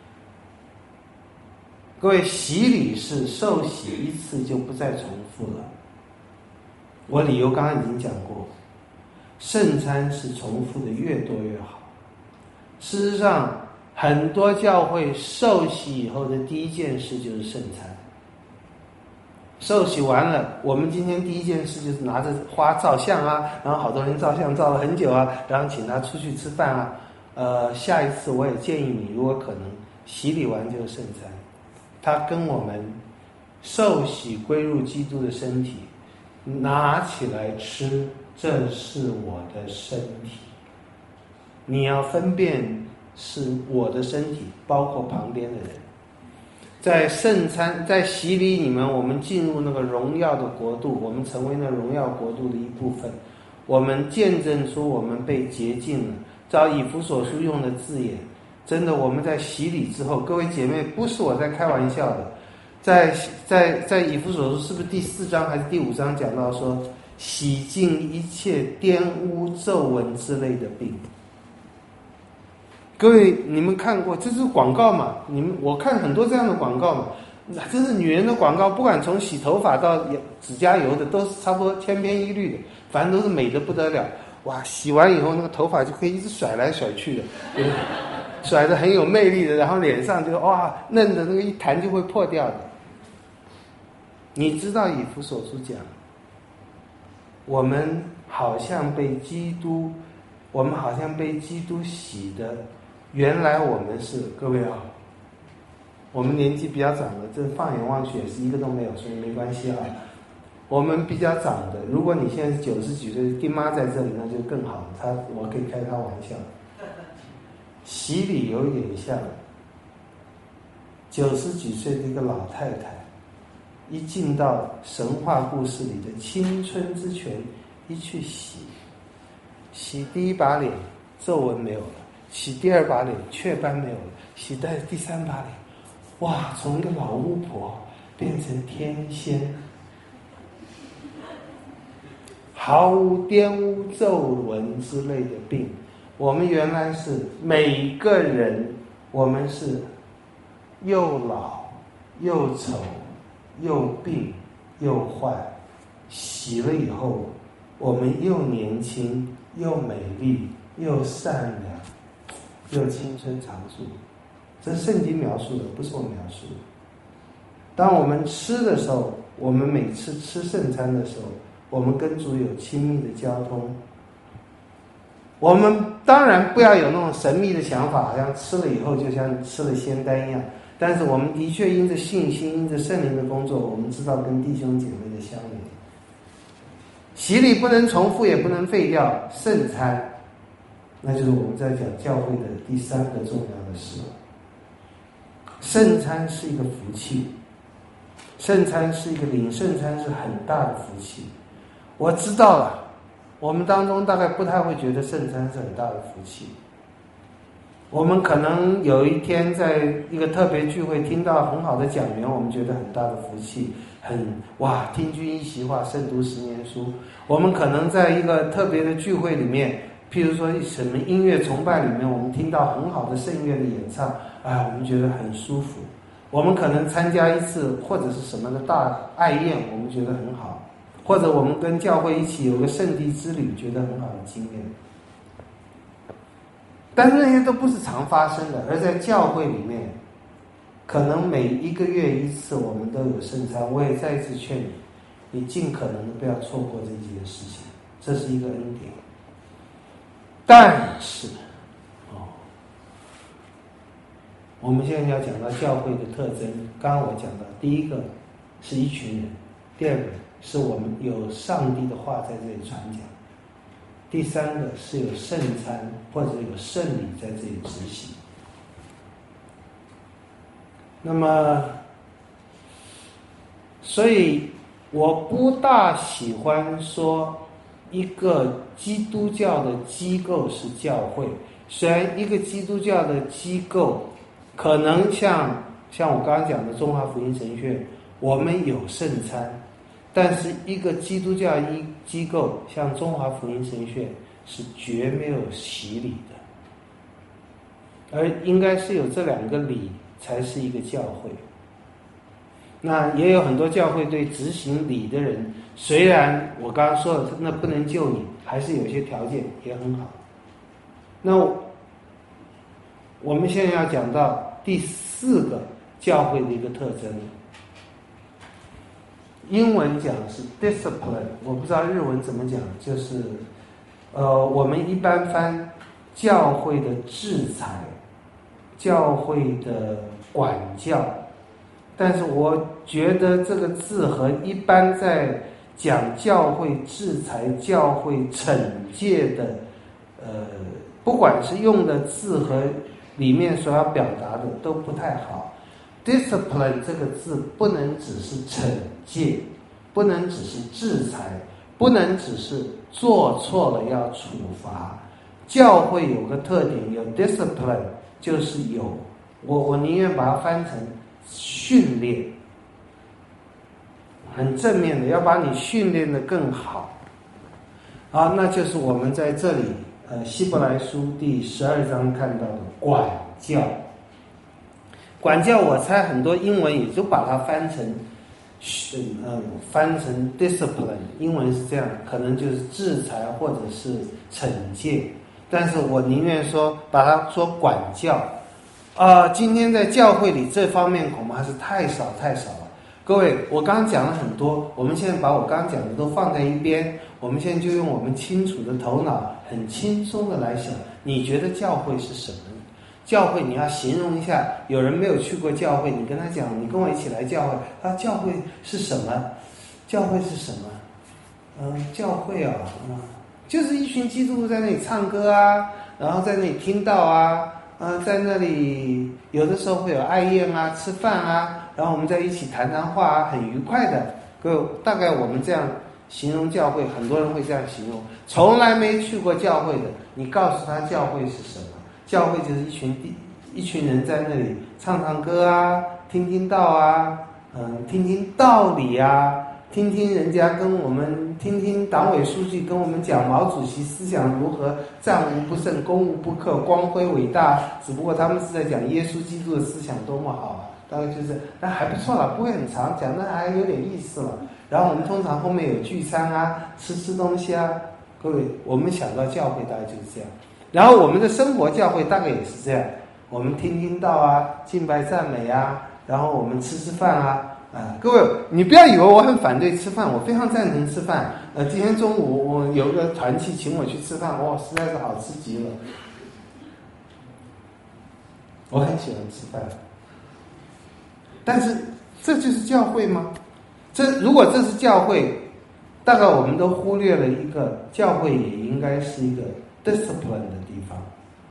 各位，洗礼是受洗一次就不再重复了。我理由刚刚已经讲过，圣餐是重复的越多越好。事实上，很多教会受洗以后的第一件事就是圣餐。受洗完了，我们今天第一件事就是拿着花照相啊，然后好多人照相照了很久啊，然后请他出去吃饭啊。呃，下一次我也建议你，如果可能，洗礼完就是圣餐。他跟我们受洗归入基督的身体，拿起来吃，这是我的身体。你要分辨是我的身体，包括旁边的人。在圣餐，在洗礼里面，我们进入那个荣耀的国度，我们成为那荣耀国度的一部分。我们见证出我们被洁净了。照以弗所书用的字眼，真的，我们在洗礼之后，各位姐妹，不是我在开玩笑的，在在在以弗所书是不是第四章还是第五章讲到说，洗净一切玷污、皱纹之类的病。各位，你们看过，这是广告嘛？你们我看很多这样的广告嘛，这是女人的广告，不管从洗头发到指甲油的，都是差不多千篇一律的，反正都是美得不得了。哇，洗完以后那个头发就可以一直甩来甩去的，对，甩得很有魅力的，然后脸上就哇嫩的那个一弹就会破掉的。你知道以弗所书讲，我们好像被基督，我们好像被基督洗的，原来我们是，各位啊，我们年纪比较长的，这放眼望去也是一个都没有，所以没关系啊。我们比较长的，如果你现在是九十几岁，丁妈在这里，那就更好，她我可以开她玩笑。洗礼有点像九十几岁的一个老太太，一进到神话故事里的青春之泉，一去洗，洗第一把脸皱纹没有了，洗第二把脸雀斑没有了，洗在第三把脸，哇，从一个老巫婆变成天仙。 毫无玷污皱纹之类的病。我们原来是每个人，我们是又老又丑又病又坏，洗了以后我们又年轻又美丽又善良又青春常驻。这是圣经描述的，不是我描述的。当我们吃的时候，我们每次吃圣餐的时候，我们跟主有亲密的交通。我们当然不要有那种神秘的想法，好像吃了以后就像吃了仙丹一样，但是我们的确因着信心，因着圣灵的工作，我们知道跟弟兄姐妹的相连。洗礼不能重复，也不能废掉圣餐，那就是我们在讲教会的第三个重要的事。圣餐是一个福气，圣餐是一个领圣餐是很大的福气。我知道了，我们当中大概不太会觉得圣餐是很大的福气。我们可能有一天在一个特别聚会听到很好的讲员，我们觉得很大的福气，很哇听君一席话，胜读十年书。我们可能在一个特别的聚会里面，譬如说什么音乐崇拜里面，我们听到很好的圣乐的演唱，哎，我们觉得很舒服。我们可能参加一次或者是什么的大爱宴，我们觉得很好。或者我们跟教会一起有个圣地之旅，觉得很好的经验。但是那些都不是常发生的，而在教会里面，可能每一个月一次我们都有圣餐。我也再一次劝你，你尽可能的不要错过这件事情，这是一个恩典。但是哦，我们现在要讲到教会的特征。刚刚我讲到，第一个是一群人，第二个是我们有上帝的话在这里传讲，第三个是有圣餐或者有圣礼在这里执行。那么，所以我不大喜欢说一个基督教的机构是教会。虽然一个基督教的机构可能像像我刚刚讲的中华福音神学院，我们有圣餐，但是一个基督教一机构像中华福音神学院是绝没有洗礼的，而应该是有这两个礼才是一个教会。那也有很多教会对执行礼的人，虽然我刚刚说了那不能救你，还是有些条件也很好。那我们现在要讲到第四个教会的一个特征，英文讲是 discipline， 我不知道日文怎么讲，就是呃，我们一般翻教会的制裁，教会的管教，但是我觉得这个字和一般在讲教会制裁、教会惩戒的，呃，不管是用的字和里面所要表达的都不太好。discipline 这个字不能只是惩戒，不能只是制裁，不能只是做错了要处罚。教会有个特点，有 discipline， 就是有我我宁愿把它翻成训练，很正面的，要把你训练得更好。好，那就是我们在这里呃希伯来书第十二章看到的管教。管教我猜很多英文也就把它翻成呃翻成 discipline， 英文是这样，可能就是制裁或者是惩戒，但是我宁愿说把它说管教。啊、呃，今天在教会里这方面恐怕是太少太少了。各位，我刚刚讲了很多，我们现在把我刚刚讲的都放在一边，我们现在就用我们清楚的头脑，很轻松的来想，你觉得教会是什么？教会你要形容一下，有人没有去过教会，你跟他讲，你跟我一起来教会，他教会是什么？教会是什么？嗯、呃，教会啊，嗯，就是一群基督徒在那里唱歌啊，然后在那里听道啊，呃，在那里有的时候会有爱宴啊、吃饭啊，然后我们在一起谈谈话啊，很愉快的。各位，大概我们这样形容教会，很多人会这样形容。从来没去过教会的，你告诉他教会是什么？教会就是一群一群人在那里唱唱歌啊，听听道啊，嗯，听听道理啊， 听听人家跟我们，听听党委书记跟我们讲毛主席思想如何战无不胜、攻无不克、光辉伟大。只不过他们是在讲耶稣基督的思想多么好啊，大概就是，那还不错了，不会很长，讲的还有点意思了。然后我们通常后面有聚餐啊，吃吃东西啊。各位，我们想到教会大概就是这样，然后我们的生活教会大概也是这样，我们听听道啊，敬拜赞美啊，然后我们吃吃饭啊。啊，各位，你不要以为我很反对吃饭，我非常赞成吃饭。呃，今天中午我有个团契请我去吃饭，哇，实在是好吃极了。我很喜欢吃饭，但是这就是教会吗？这如果这是教会，大概我们都忽略了一个，教会也应该是一个 discipline 的地方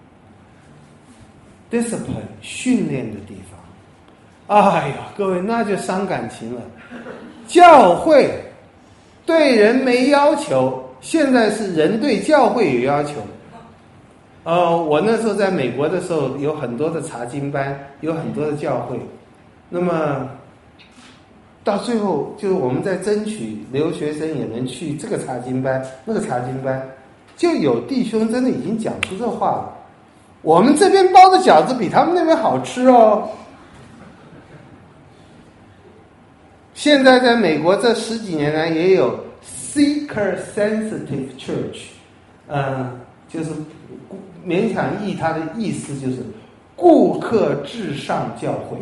，discipline 训练的地方。哎呀，各位，那就伤感情了。教会对人没要求，现在是人对教会有要求。呃，我那时候在美国的时候，有很多的查经班，有很多的教会。那么到最后，就是我们在争取留学生也能去这个查经班、那个查经班，就有弟兄真的已经讲出这话了：我们这边包的饺子比他们那边好吃哦。现在在美国这十几年来也有 seeker sensitive church， 呃，就是勉强译它的意思就是顾客至上教会，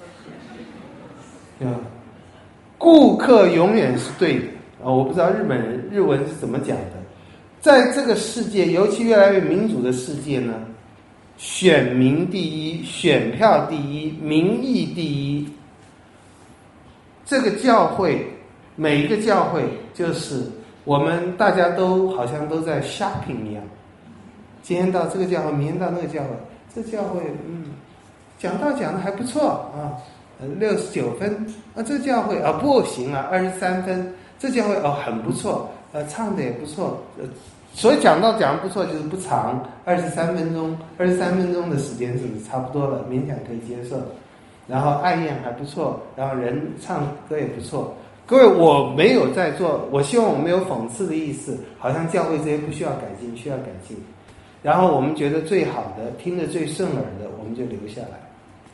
对吧？顾客永远是对的啊！我不知道日本人日文是怎么讲的。在这个世界，尤其越来越民主的世界呢，选民第一，选票第一，民意第一。这个教会，每一个教会就是我们大家都好像都在 shopping 一样，今天到这个教会，明天到那个教会，这教会嗯，讲道讲的还不错啊，六十九分啊，这教会啊不行啊，二十三分，这教会哦很不错，呃唱的也不错，呃所以讲道讲的不错就是不长，二十三分钟，二十三分钟的时间是差不多了，勉强可以接受。然后暗宴还不错，然后人唱歌也不错。各位，我没有在做，我希望我没有讽刺的意思，好像教会这些不需要改进，需要改进。然后我们觉得最好的、听得最顺耳的，我们就留下来。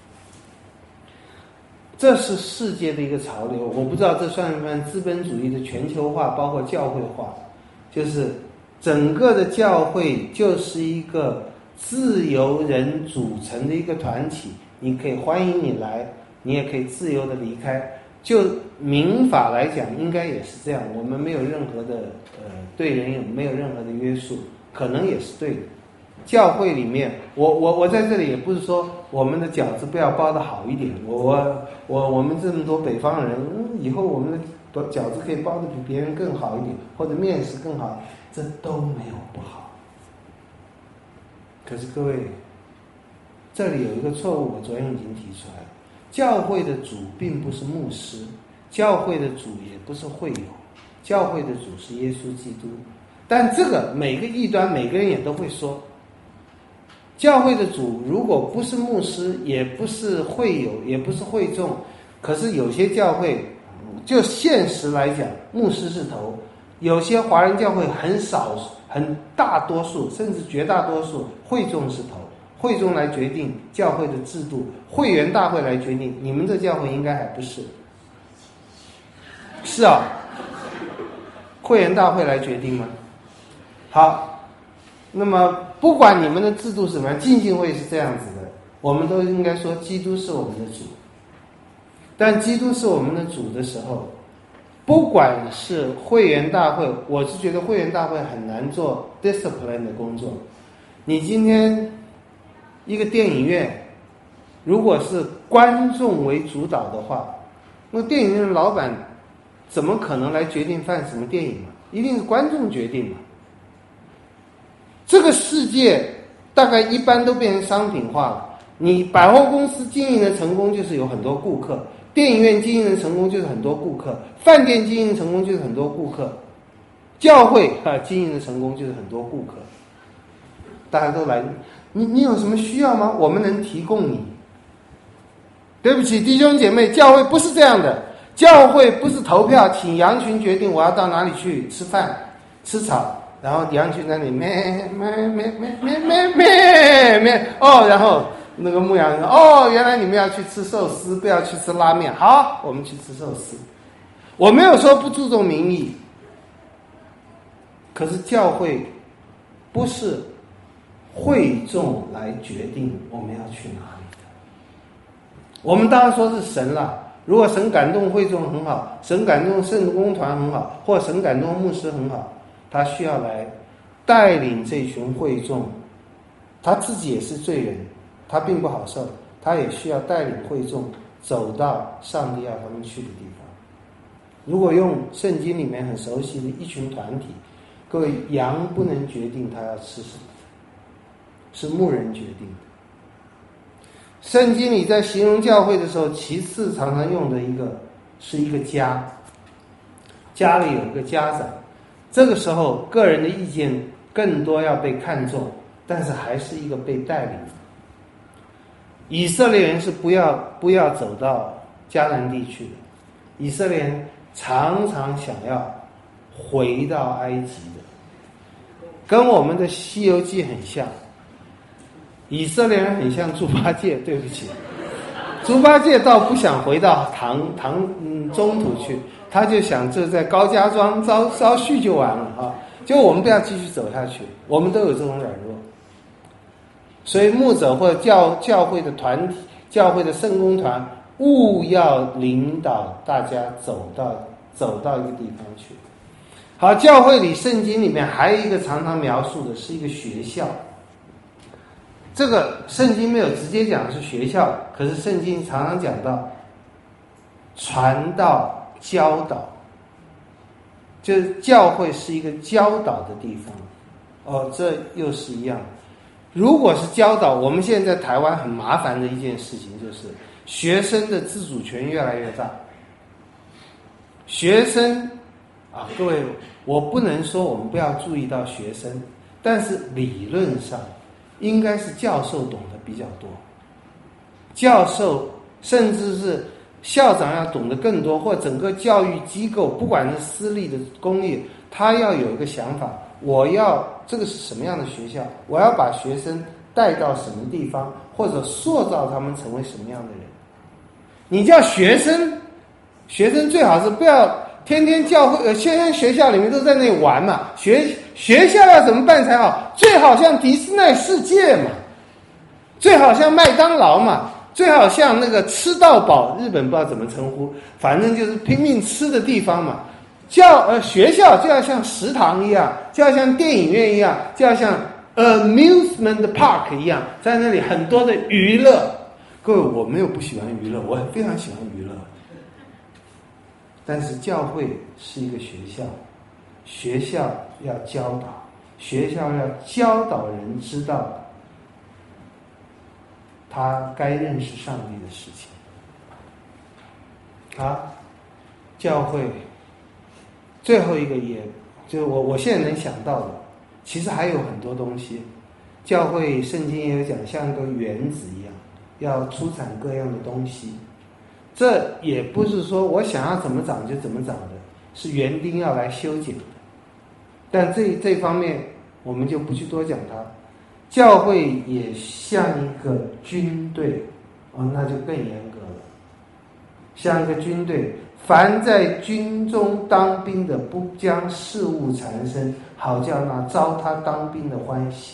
这是世界的一个潮流，我不知道这算不算资本主义的全球化，包括教会化，就是整个的教会就是一个自由人组成的一个团体。你可以欢迎你来，你也可以自由的离开。就民法来讲，应该也是这样。我们没有任何的呃对人有没有任何的约束，可能也是对的。教会里面，我我我在这里也不是说我们的饺子不要包的好一点，我我我我们这么多北方人，嗯，以后我们的饺子可以包的比别人更好一点，或者面食更好，这都没有不好。可是各位，这里有一个错误，我昨天已经提出来了。教会的主并不是牧师，教会的主也不是会友，教会的主是耶稣基督。但这个每个异端每个人也都会说，教会的主如果不是牧师，也不是会友，也不是会众，可是有些教会就现实来讲，牧师是头，有些华人教会很少，很大多数甚至绝大多数会众是头，会众来决定教会的制度，会员大会来决定。你们这教会应该还不是？是啊，会员大会来决定吗？好，那么不管你们的制度是什么样，浸信会是这样子的，我们都应该说基督是我们的主。但基督是我们的主的时候，不管是会员大会，我是觉得会员大会很难做 discipline 的工作。你今天一个电影院，如果是观众为主导的话，那电影院的老板怎么可能来决定放什么电影嘛？一定是观众决定嘛。这个世界大概一般都变成商品化了。你百货公司经营的成功就是有很多顾客，电影院经营的成功就是很多顾客，饭店经营的成功就是很多顾客，教会啊经营的成功就是很多顾客。大家都来，你你有什么需要吗？我们能提供你。对不起，弟兄姐妹，教会不是这样的。 教会不是投票，请羊群决定我要到哪里去吃饭、吃草，然后羊群在那里咩咩咩咩咩咩咩咩哦，然后那个牧羊人说：“哦，原来你们要去吃寿司，不要去吃拉面。好，我们去吃寿司。”我没有说不注重民意，可是教会不是会众来决定我们要去哪里的。我们当然说是神了。如果神感动会众很好，神感动圣公团很好，或神感动牧师很好，他需要来带领这群会众。他自己也是罪人，他并不好受，他也需要带领会众走到上帝要他们去的地方。如果用圣经里面很熟悉的一群团体，各位，羊不能决定他要吃什么，是牧人决定的。圣经里在形容教会的时候，其次常常用的一个是一个家，家里有一个家长，这个时候个人的意见更多要被看重，但是还是一个被带领的。以色列人是不要不要走到迦南地去的，以色列人常常想要回到埃及的，跟我们的《西游记》很像。以色列人很像猪八戒，对不起，猪八戒倒不想回到唐唐嗯中土去，他就想这在高家庄遭遭续就完了啊！就我们不要继续走下去，我们都有这种软弱。所以牧者或者教教会的团体、教会的圣公团，务要领导大家走到走到一个地方去。好，教会里圣经里面还有一个常常描述的是一个学校。这个圣经没有直接讲是学校，可是圣经常常讲到传道、教导，就是教会是一个教导的地方。哦，这又是一样。如果是教导，我们现在在台湾很麻烦的一件事情就是学生的自主权越来越大。学生啊，各位，我不能说我们不要注意到学生，但是理论上应该是教授懂得比较多，教授甚至是校长要懂得更多，或整个教育机构，不管是私立的、公立，他要有一个想法，我要这个是什么样的学校，我要把学生带到什么地方，或者塑造他们成为什么样的人。你叫学生，学生最好是不要天天教会呃，天天学校里面都在那里玩嘛，学学校要怎么办才好？最好像迪士尼世界嘛，最好像麦当劳嘛，最好像那个吃到饱，日本不知道怎么称呼，反正就是拼命吃的地方嘛。教呃学校就要像食堂一样，就要像电影院一样，就要像 amusement park 一样，在那里很多的娱乐。各位，我没有不喜欢娱乐，我非常喜欢娱乐。但是教会是一个学校，学校要教导，学校要教导人知道他该认识上帝的事情。好，教会最后一个也就是我我现在能想到的，其实还有很多东西。教会圣经也有讲，像一个园子一样，要出产各样的东西。这也不是说我想要怎么长就怎么长的，是园丁要来修剪的。但这这方面我们就不去多讲它。教会也像一个军队，哦，那就更严格了。像一个军队，凡在军中当兵的，不将事务缠身，好叫那招他当兵的欢喜。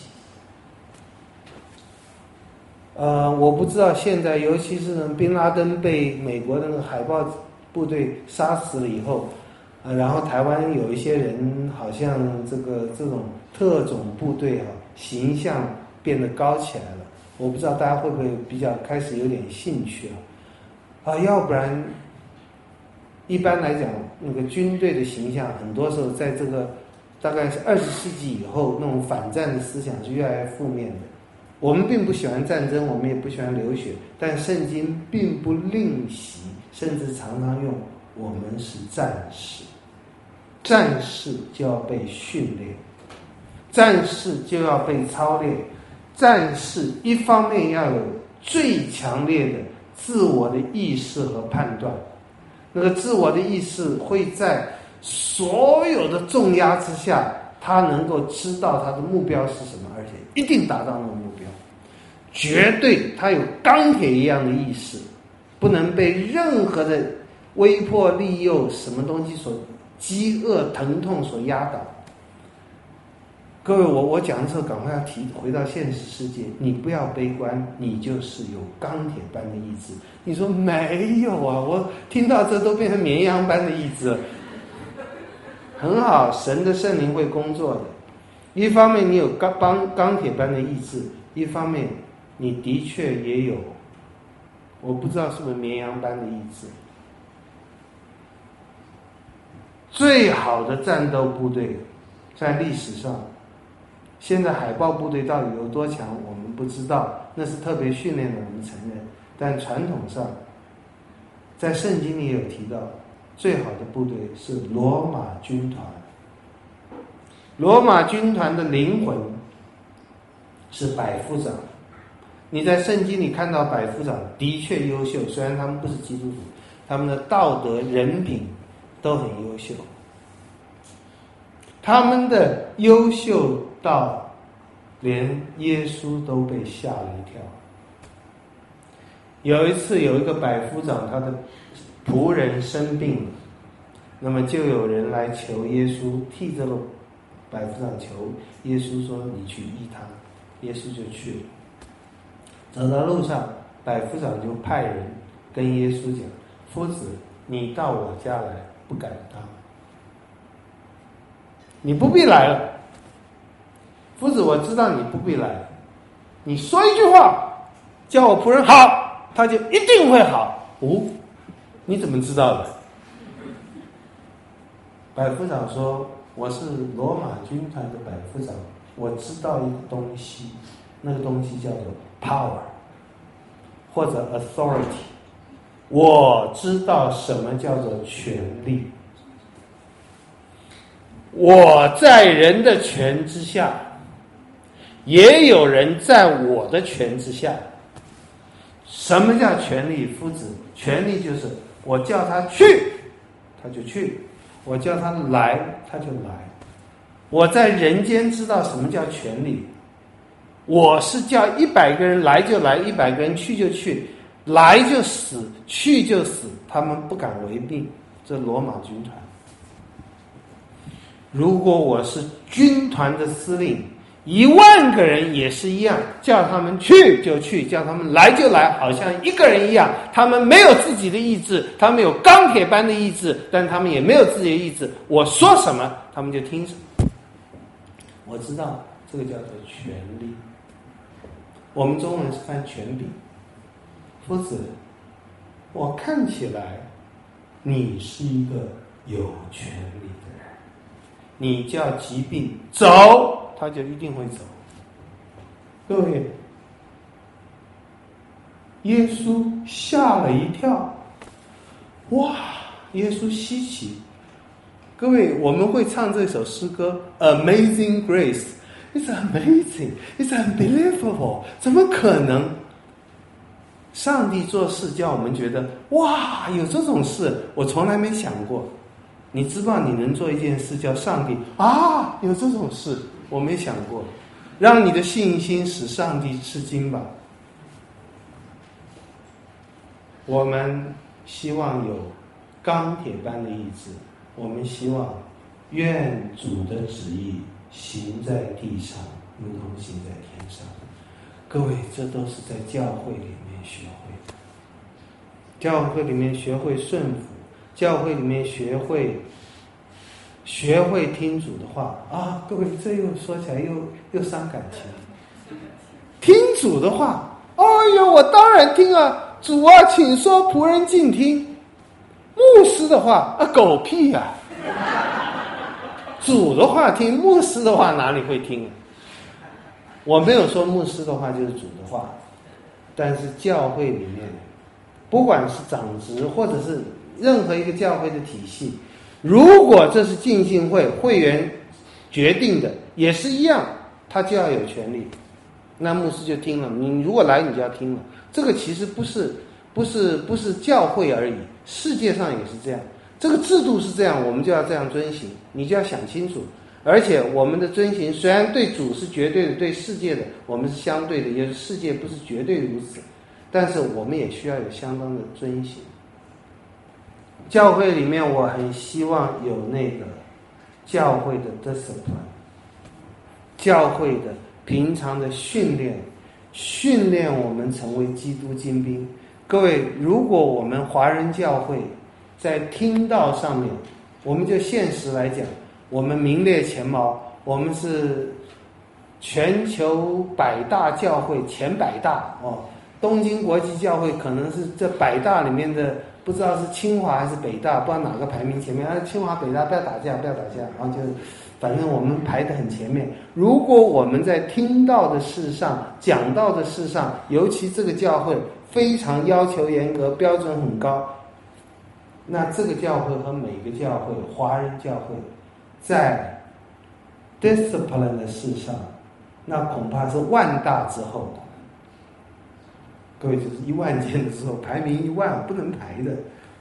呃，我不知道现在，尤其是呢，宾拉登被美国的那个海豹部队杀死了以后，呃，然后台湾有一些人好像这个这种特种部队啊，形象变得高起来了。我不知道大家会不会比较开始有点兴趣啊？啊，要不然，一般来讲，那个军队的形象，很多时候在这个大概是二十世纪以后，那种反战的思想是越来越负面的。我们并不喜欢战争，我们也不喜欢流血，但圣经并不吝惜，甚至常常用我们是战士，战士就要被训练，战士就要被操练，战士一方面要有最强烈的自我的意识和判断， 那个自我的意识会在所有的重压之下，他能够知道他的目标是什么，而且一定达到那个目标。绝对他有钢铁一样的意识，不能被任何的威迫利诱什么东西所饥饿疼痛所压倒。各位，我我讲的时候赶快要提回到现实世界，你不要悲观，你就是有钢铁般的意志。你说没有啊，我听到这都变成绵羊般的意志了。很好，神的圣灵会工作的。一方面你有钢钢钢铁般的意志，一方面你的确也有，我不知道是不是绵羊般的意志。最好的战斗部队在历史上，现在海豹部队到底有多强我们不知道，那是特别训练的，我们承认。但传统上在圣经里也有提到，最好的部队是罗马军团。罗马军团的灵魂是百夫长。你在圣经里看到百夫长的确优秀，虽然他们不是基督徒，他们的道德人品都很优秀，他们的优秀到连耶稣都被吓了一跳。有一次有一个百夫长，他的仆人生病了，那么就有人来求耶稣，替这个百夫长求耶稣说你去医他，耶稣就去了。走到路上，百夫长就派人跟耶稣讲，夫子你到我家来不敢当，你不必来了。夫子我知道你不必来，你说一句话叫我仆人好，他就一定会好。哦，你怎么知道的？百夫长说我是罗马军团的百夫长，我知道一个东西，那个东西叫做 power 或者 authority， 我知道什么叫做权力，我在人的权之下，也有人在我的权之下。什么叫权力？夫子，权力就是我叫他去他就去，我叫他来他就来。我在人间知道什么叫权力，我是叫一百个人来就来，一百个人去就去，来就死，去就死，他们不敢违命。这罗马军团。如果我是军团的司令，一万个人也是一样，叫他们去就去，叫他们来就来，好像一个人一样。他们没有自己的意志，他们有钢铁般的意志，但他们也没有自己的意志。我说什么他们就听什么。我知道这个叫做权力，我们中文是翻权柄。夫子，我看起来你是一个有权力的人，你叫疾病走，他就一定会走。各位，耶稣吓了一跳，哇！耶稣稀奇。各位，我们会唱这首诗歌 Amazing Grace， It's amazing, It's unbelievable， 怎么可能？上帝做事叫我们觉得哇，有这种事我从来没想过。你知道你能做一件事叫上帝啊，有这种事我没想过，让你的信心使上帝吃惊吧。我们希望有钢铁般的意志，我们希望愿主的旨意行在地上如同行在天上。各位，这都是在教会里面学会的，教会里面学会顺服，教会里面学会学会听主的话啊！各位，这又说起来又又伤感情。听主的话，哎呦，我当然听啊！主啊，请说，仆人静听。牧师的话啊，狗屁呀、啊！主的话听，牧师的话哪里会听？我没有说牧师的话就是主的话，但是教会里面，不管是长职或者是任何一个教会的体系，如果这是浸信会会员决定的，也是一样，他就要有权利。那牧师就听了，你如果来你就要听了。这个其实不是不是不是教会而已，世界上也是这样。这个制度是这样，我们就要这样遵行，你就要想清楚。而且我们的遵行虽然对主是绝对的，对世界的我们是相对的，也是世界不是绝对如此，但是我们也需要有相当的遵行。教会里面我很希望有那个教会的 discipline， 教会的平常的训练，训练我们成为基督精兵。各位，如果我们华人教会在听道上面，我们就现实来讲，我们名列前茅，我们是全球百大教会前百大哦。东京国际教会可能是这百大里面的，不知道是清华还是北大，不知道哪个排名前面。啊，清华北大不要打架，不要打架，然后就反正我们排得很前面。如果我们在听到的事上、讲到的事上，尤其这个教会非常要求严格，标准很高，那这个教会和每个教会，华人教会在 discipline 的事上，那恐怕是万大之后。各位，就是一万件的时候，排名一万不能排的。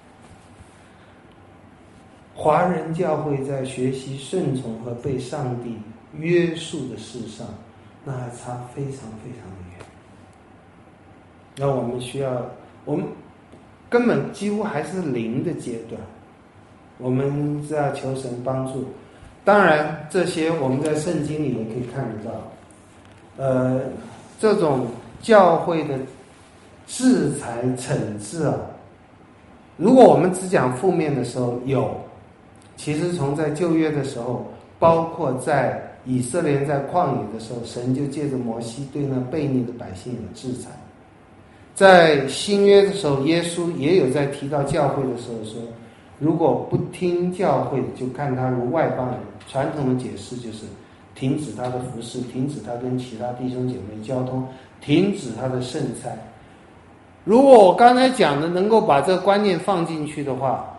华人教会在学习顺从和被上帝约束的事上，那还差非常非常的远。那我们需要，我们根本几乎还是零的阶段，我们是要求神帮助。当然，这些我们在圣经里也可以看得到。呃，这种教会的制裁惩治啊，如果我们只讲负面的时候有，其实从在旧约的时候，包括在以色列人在旷野的时候，神就借着摩西对那悖逆的百姓有制裁。在新约的时候，耶稣也有在提到教会的时候说，如果不听教会，就看他如外邦人。传统的解释就是停止他的服事，停止他跟其他弟兄姐妹交通，停止他的圣餐。如果我刚才讲的能够把这个观念放进去的话，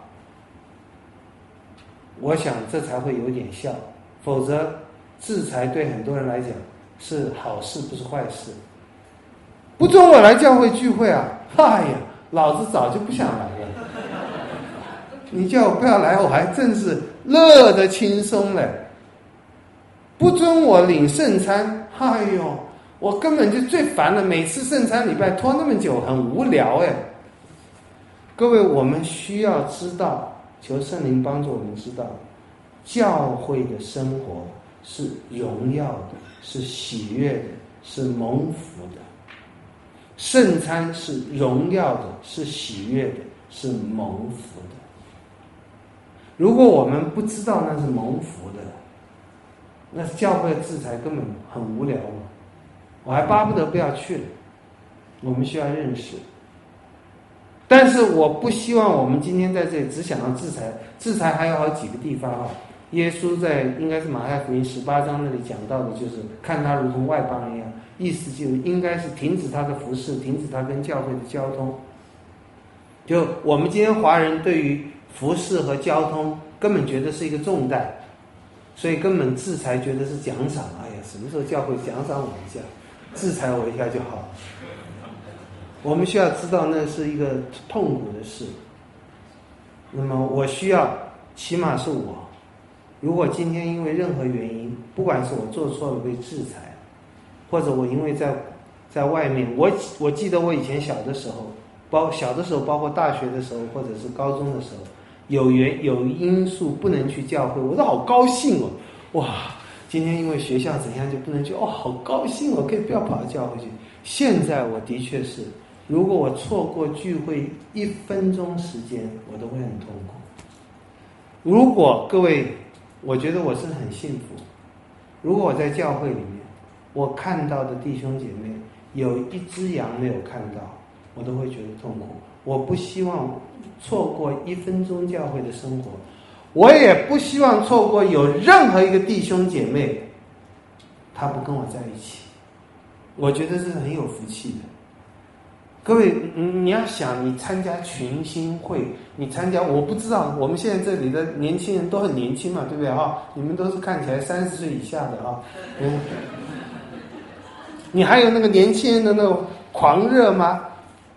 我想这才会有点效，否则制裁对很多人来讲是好事，不是坏事。不准我来教会聚会啊！哎呀，老子早就不想来了。你叫我不要来，我还真是乐得轻松嘞。不准我领圣餐，哎呦，我根本就最烦了。每次圣餐礼拜拖那么久，很无聊哎。各位，我们需要知道，求圣灵帮助我们知道，教会的生活是荣耀的，是喜悦的，是蒙福的。圣餐是荣耀的，是喜悦的，是蒙福的。如果我们不知道那是蒙福的，那教会的制裁根本很无聊嘛，我还巴不得不要去了。我们需要认识，但是我不希望我们今天在这里只想要制裁，制裁还有好几个地方啊。耶稣在应该是马太福音十八章那里讲到的，就是看他如同外邦人一样，意思就应该是停止他的服事，停止他跟教会的交通。就我们今天华人对于服事和交通根本觉得是一个重担，所以根本制裁觉得是奖赏。哎呀，什么时候教会奖赏我一下，制裁我一下就好。我们需要知道那是一个痛苦的事。那么我需要，起码是我，如果今天因为任何原因，不管是我做错了被制裁，或者我因为在在外面，我我记得我以前小的时候，包小的时候，包括大学的时候，或者是高中的时候，有原有因素不能去教会，我都好高兴哦！哇，今天因为学校怎样就不能去，哦，好高兴哦，可以不要跑到教会去。现在我的确是，如果我错过聚会一分钟时间，我都会很痛苦。如果各位，我觉得我是很幸福。如果我在教会里面，我看到的弟兄姐妹有一只羊没有看到，我都会觉得痛苦。我不希望错过一分钟教会的生活，我也不希望错过有任何一个弟兄姐妹他不跟我在一起。我觉得这是很有福气的。各位，你要想，你参加群星会，你参加，我不知道我们现在这里的年轻人都很年轻嘛，对不对啊？你们都是看起来三十岁以下的啊，嗯，你还有那个年轻人的那种狂热吗？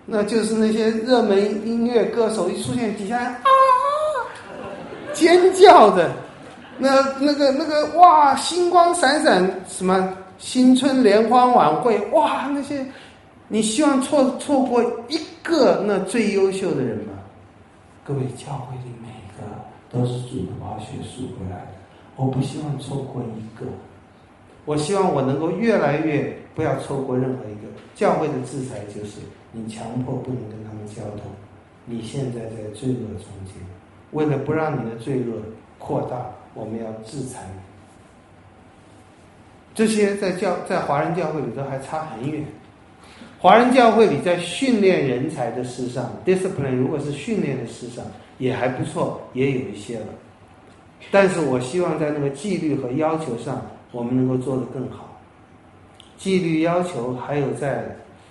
那就是那些热门音乐歌手一出现，底下人啊尖叫的，那那个那个哇，星光闪闪，什么新春联欢晚会，哇，那些你希望错错过一个那最优秀的人吗？各位，教会里每个都是主的宝血赎回来的，我不希望错过一个，我希望我能够越来越不要错过任何一个。教会的制裁就是你强迫不能跟他们交通，你现在在罪恶中间，为了不让你的罪恶扩大，我们要制裁你。这些在教在华人教会里都还差很远。华人教会里在训练人才的事上 discipline 如果是训练的事上也还不错，也有一些了，但是我希望在那个纪律和要求上我们能够做得更好。纪律要求还有在，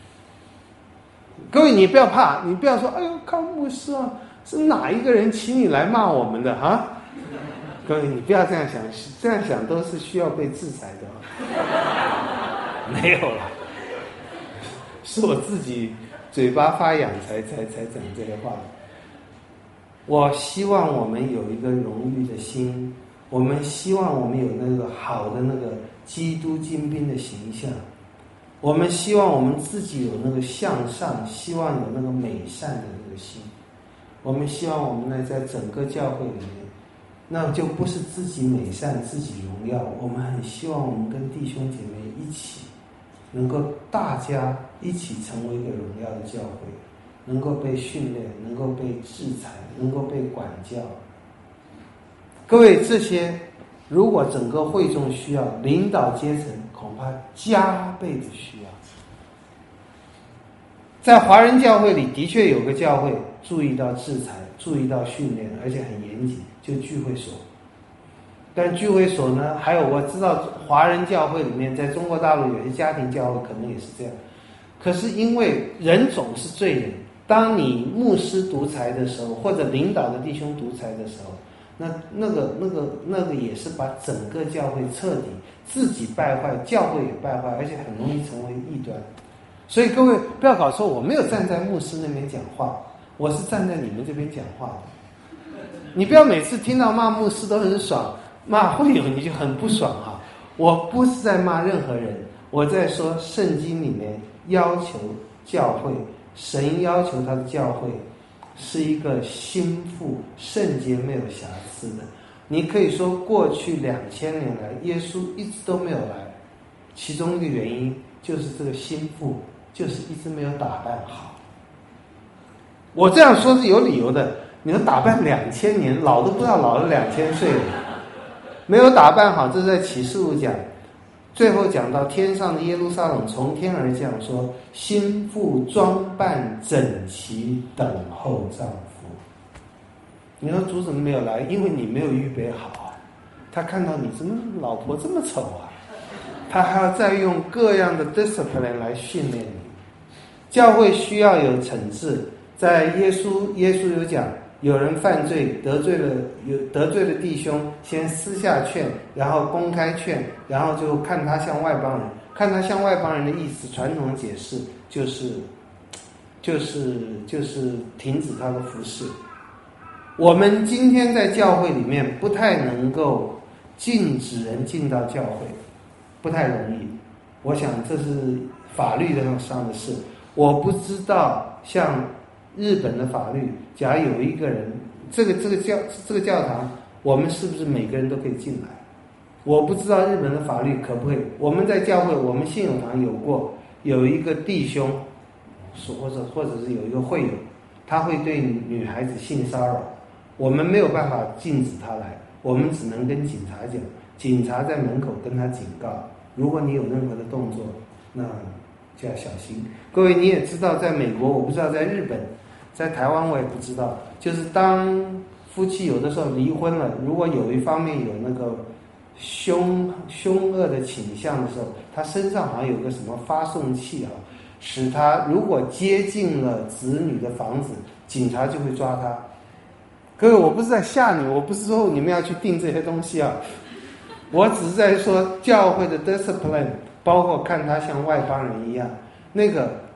各位你不要怕，你不要说哎呦康牧师啊，是哪一个人请你来骂我们的啊？各位你不要这样想，这样想都是需要被制裁的啊。没有了，是我自己嘴巴发痒才才才讲这个话的。我希望我们有一个荣誉的心，我们希望我们有那个好的那个基督精兵的形象，我们希望我们自己有那个向上，希望有那个美善的那个心，我们希望我们呢在整个教会里面，那就不是自己美善自己荣耀，我们很希望我们跟弟兄姐妹一起能够大家一起成为一个荣耀的教会，能够被训练，能够被制裁，能够被管教。各位，这些如果整个会众需要，领导阶层恐怕加倍的需要。在华人教会里的确有个教会注意到制裁，注意到训练，而且很严谨，就聚会所。但聚会所呢，还有我知道华人教会里面，在中国大陆有些家庭教会可能也是这样。可是因为人总是罪人，当你牧师独裁的时候，或者领导的弟兄独裁的时候，那那个那个那个也是把整个教会彻底自己败坏，教会也败坏，而且很容易成为异端。所以各位不要搞错，我没有站在牧师那边讲话，我是站在你们这边讲话的。你不要每次听到骂牧师都很爽，骂会友你就很不爽哈。我不是在骂任何人，我在说圣经里面要求教会，神要求他的教会是一个心腹圣洁没有瑕疵的。你可以说过去两千年来耶稣一直都没有来，其中一个原因就是这个心腹就是一直没有打扮好。我这样说是有理由的，你说打扮两千年，老都不知道老了两千岁了，没有打扮好，这是在启示录讲。最后讲到天上的耶路撒冷从天而降，说心腹装扮整齐，等候丈夫。你说主怎么没有来？因为你没有预备好啊。他看到你怎么老婆这么丑啊，他还要再用各样的 discipline 来训练你。教会需要有惩治，在耶稣耶稣有讲，有人犯罪得罪了有得罪了弟兄，先私下劝，然后公开劝，然后就看他像外邦人。看他像外邦人的意思，传统解释就是就是就是停止他的服事。我们今天在教会里面不太能够禁止人进到教会，不太容易。我想这是法律上的事。我不知道像日本的法律，假如有一个人，这个这个教这个教堂，我们是不是每个人都可以进来？我不知道日本的法律可不可以。我们在教会，我们信友堂有过有一个弟兄，或者或者是有一个会友，他会对女孩子性骚扰，我们没有办法禁止他来，我们只能跟警察讲，警察在门口跟他警告，如果你有任何的动作，那就要小心。各位你也知道，在美国，我不知道在日本，在台湾我也不知道，就是当夫妻有的时候离婚了，如果有一方面有那个凶凶恶的倾向的时候，他身上好像有个什么发送器啊，使他如果接近了子女的房子，警察就会抓他。各位，我不是在吓你，我不是说你们要去订这些东西啊，我只是在说教会的 discipline， 包括看他像外邦人一样，那个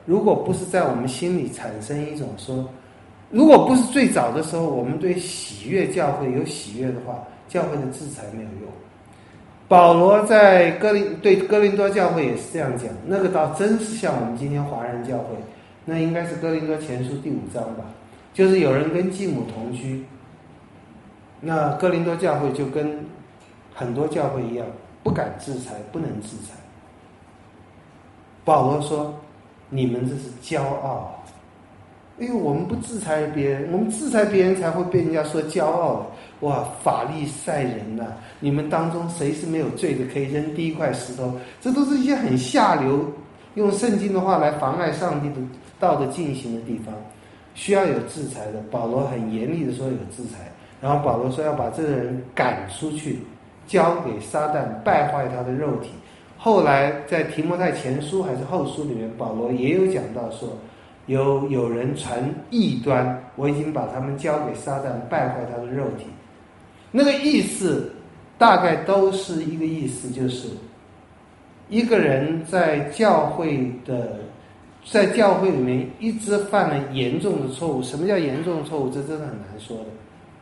如果不是在我们心里产生一种说，如果不是最早的时候我们对喜悦教会有喜悦的话，教会的制裁没有用。保罗在哥林对哥林多教会也是这样讲，那个倒真是像我们今天华人教会，那应该是哥林多前书第五章吧，就是有人跟继母同居，那哥林多教会就跟很多教会一样，不敢制裁，不能制裁。保罗说你们这是骄傲，因为我们不制裁别人，我们制裁别人才会被人家说骄傲的。哇，法利赛人呐、啊，你们当中谁是没有罪的，可以扔第一块石头？这都是一些很下流，用圣经的话来妨碍上帝的道德进行的地方，需要有制裁的。保罗很严厉的说有制裁，然后保罗说要把这个人赶出去，交给撒旦，败坏他的肉体。后来在提摩太前书还是后书里面，保罗也有讲到说，有有人传异端，我已经把他们交给撒旦，败坏他的肉体。那个意思大概都是一个意思，就是一个人在教会的在教会里面一直犯了严重的错误。什么叫严重的错误？这真的很难说的，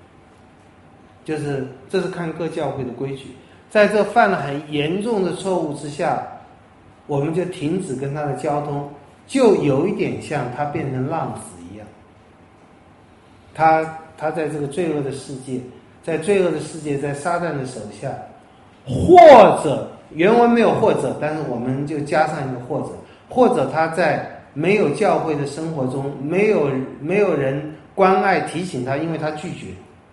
就是这是看各教会的规矩。在这犯了很严重的错误之下，我们就停止跟他的交通，就有一点像他变成浪子一样。他他在这个罪恶的世界，在罪恶的世界，在撒旦的手下，或者原文没有或者，但是我们就加上一个或者，或者他在没有教会的生活中，没有没有人关爱提醒他，因为他拒绝。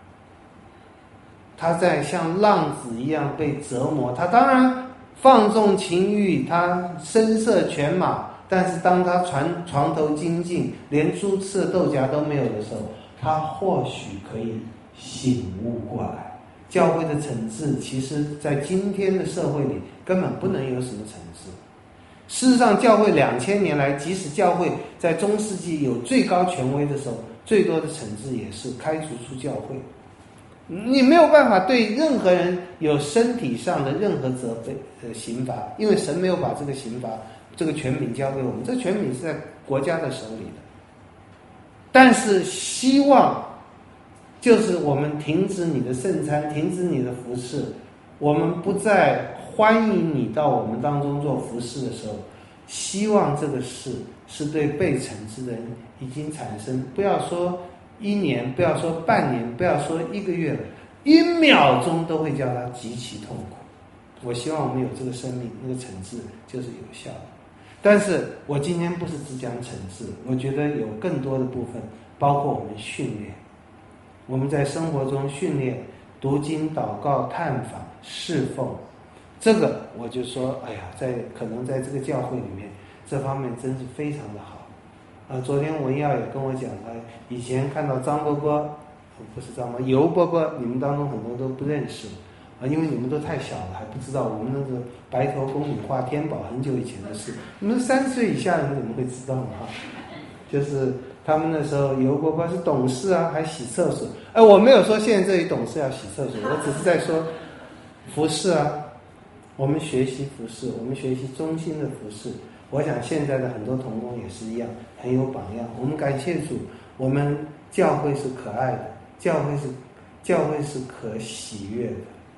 他在像浪子一样被折磨，他当然放纵情欲，他声色犬马，但是当他床床头金尽，连猪吃的豆荚都没有的时候，他或许可以醒悟过来。教会的惩治其实在今天的社会里根本不能有什么惩治。事实上教会两千年来，即使教会在中世纪有最高权威的时候，最多的惩治也是开除出教会。你没有办法对任何人有身体上的任何责备的刑罚，因为神没有把这个刑罚这个权柄交给我们，这个权柄是在国家的手里的。但是希望就是我们停止你的圣餐，停止你的服事，我们不再欢迎你到我们当中做服事的时候，希望这个事是对被惩治的人已经产生，不要说一年，不要说半年，不要说一个月了，一秒钟都会叫他极其痛苦。我希望我们有这个生命，那个惩治就是有效的。但是我今天不是只讲惩治，我觉得有更多的部分，包括我们训练，我们在生活中训练读经、祷告、探访、侍奉，这个我就说，哎呀，在可能在这个教会里面，这方面真是非常的好。啊，昨天文耀也跟我讲，他以前看到张伯伯，不是张伯尤伯伯，你们当中很多都不认识啊，因为你们都太小了，还不知道我们那个白头宫女话天宝很久以前的事。你们三十岁以下人怎么会知道呢？哈，就是他们那时候尤伯伯是懂事啊，还洗厕所。哎，我没有说现在这里懂事要洗厕所，我只是在说服侍啊，我们学习服侍，我们学习忠心的服侍。我想现在的很多同工也是一样，很有榜样。我们感谢主，我们教会是可爱的，教会是教会是可喜悦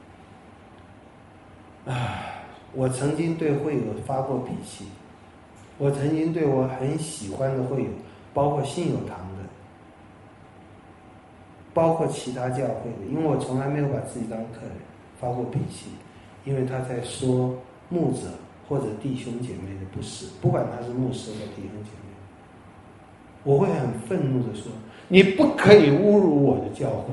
的。啊，我曾经对会友发过脾气，我曾经对我很喜欢的会友，包括信友堂的，包括其他教会的，因为我从来没有把自己当客人，发过脾气，因为他在说牧者或者弟兄姐妹的不是，不管他是牧师或弟兄姐妹，我会很愤怒的说，你不可以侮辱我的教会。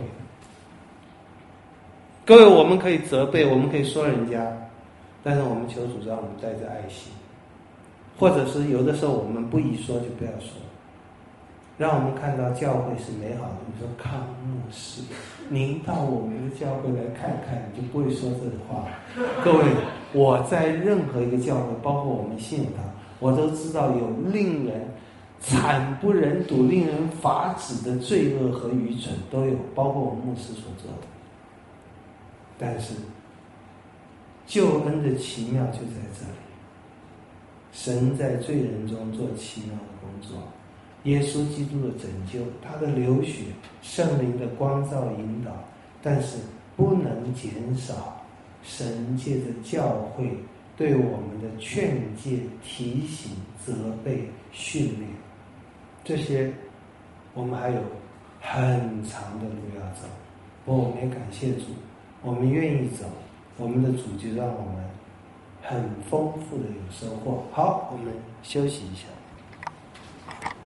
各位，我们可以责备，我们可以说人家，但是我们求主让我们带着爱心，或者是有的时候我们不宜说就不要说，让我们看到教会是美好的。你说康牧师，您到我们的教会来看看，你就不会说这种话。各位，我在任何一个教会，包括我们信友堂，我都知道有令人惨不忍睹、令人发指的罪恶和愚蠢都有，包括我们牧师所做的。但是救恩的奇妙就在这里， 神在罪人中做奇妙的工作，耶稣基督的拯救，他的流血，圣灵的光照引导，但是不能减少神借着教会对我们的劝诫、提醒、责备、训练，这些我们还有很长的路要走。不过我们也感谢主，我们愿意走，我们的主就让我们很丰富的有收获。好，我们休息一下。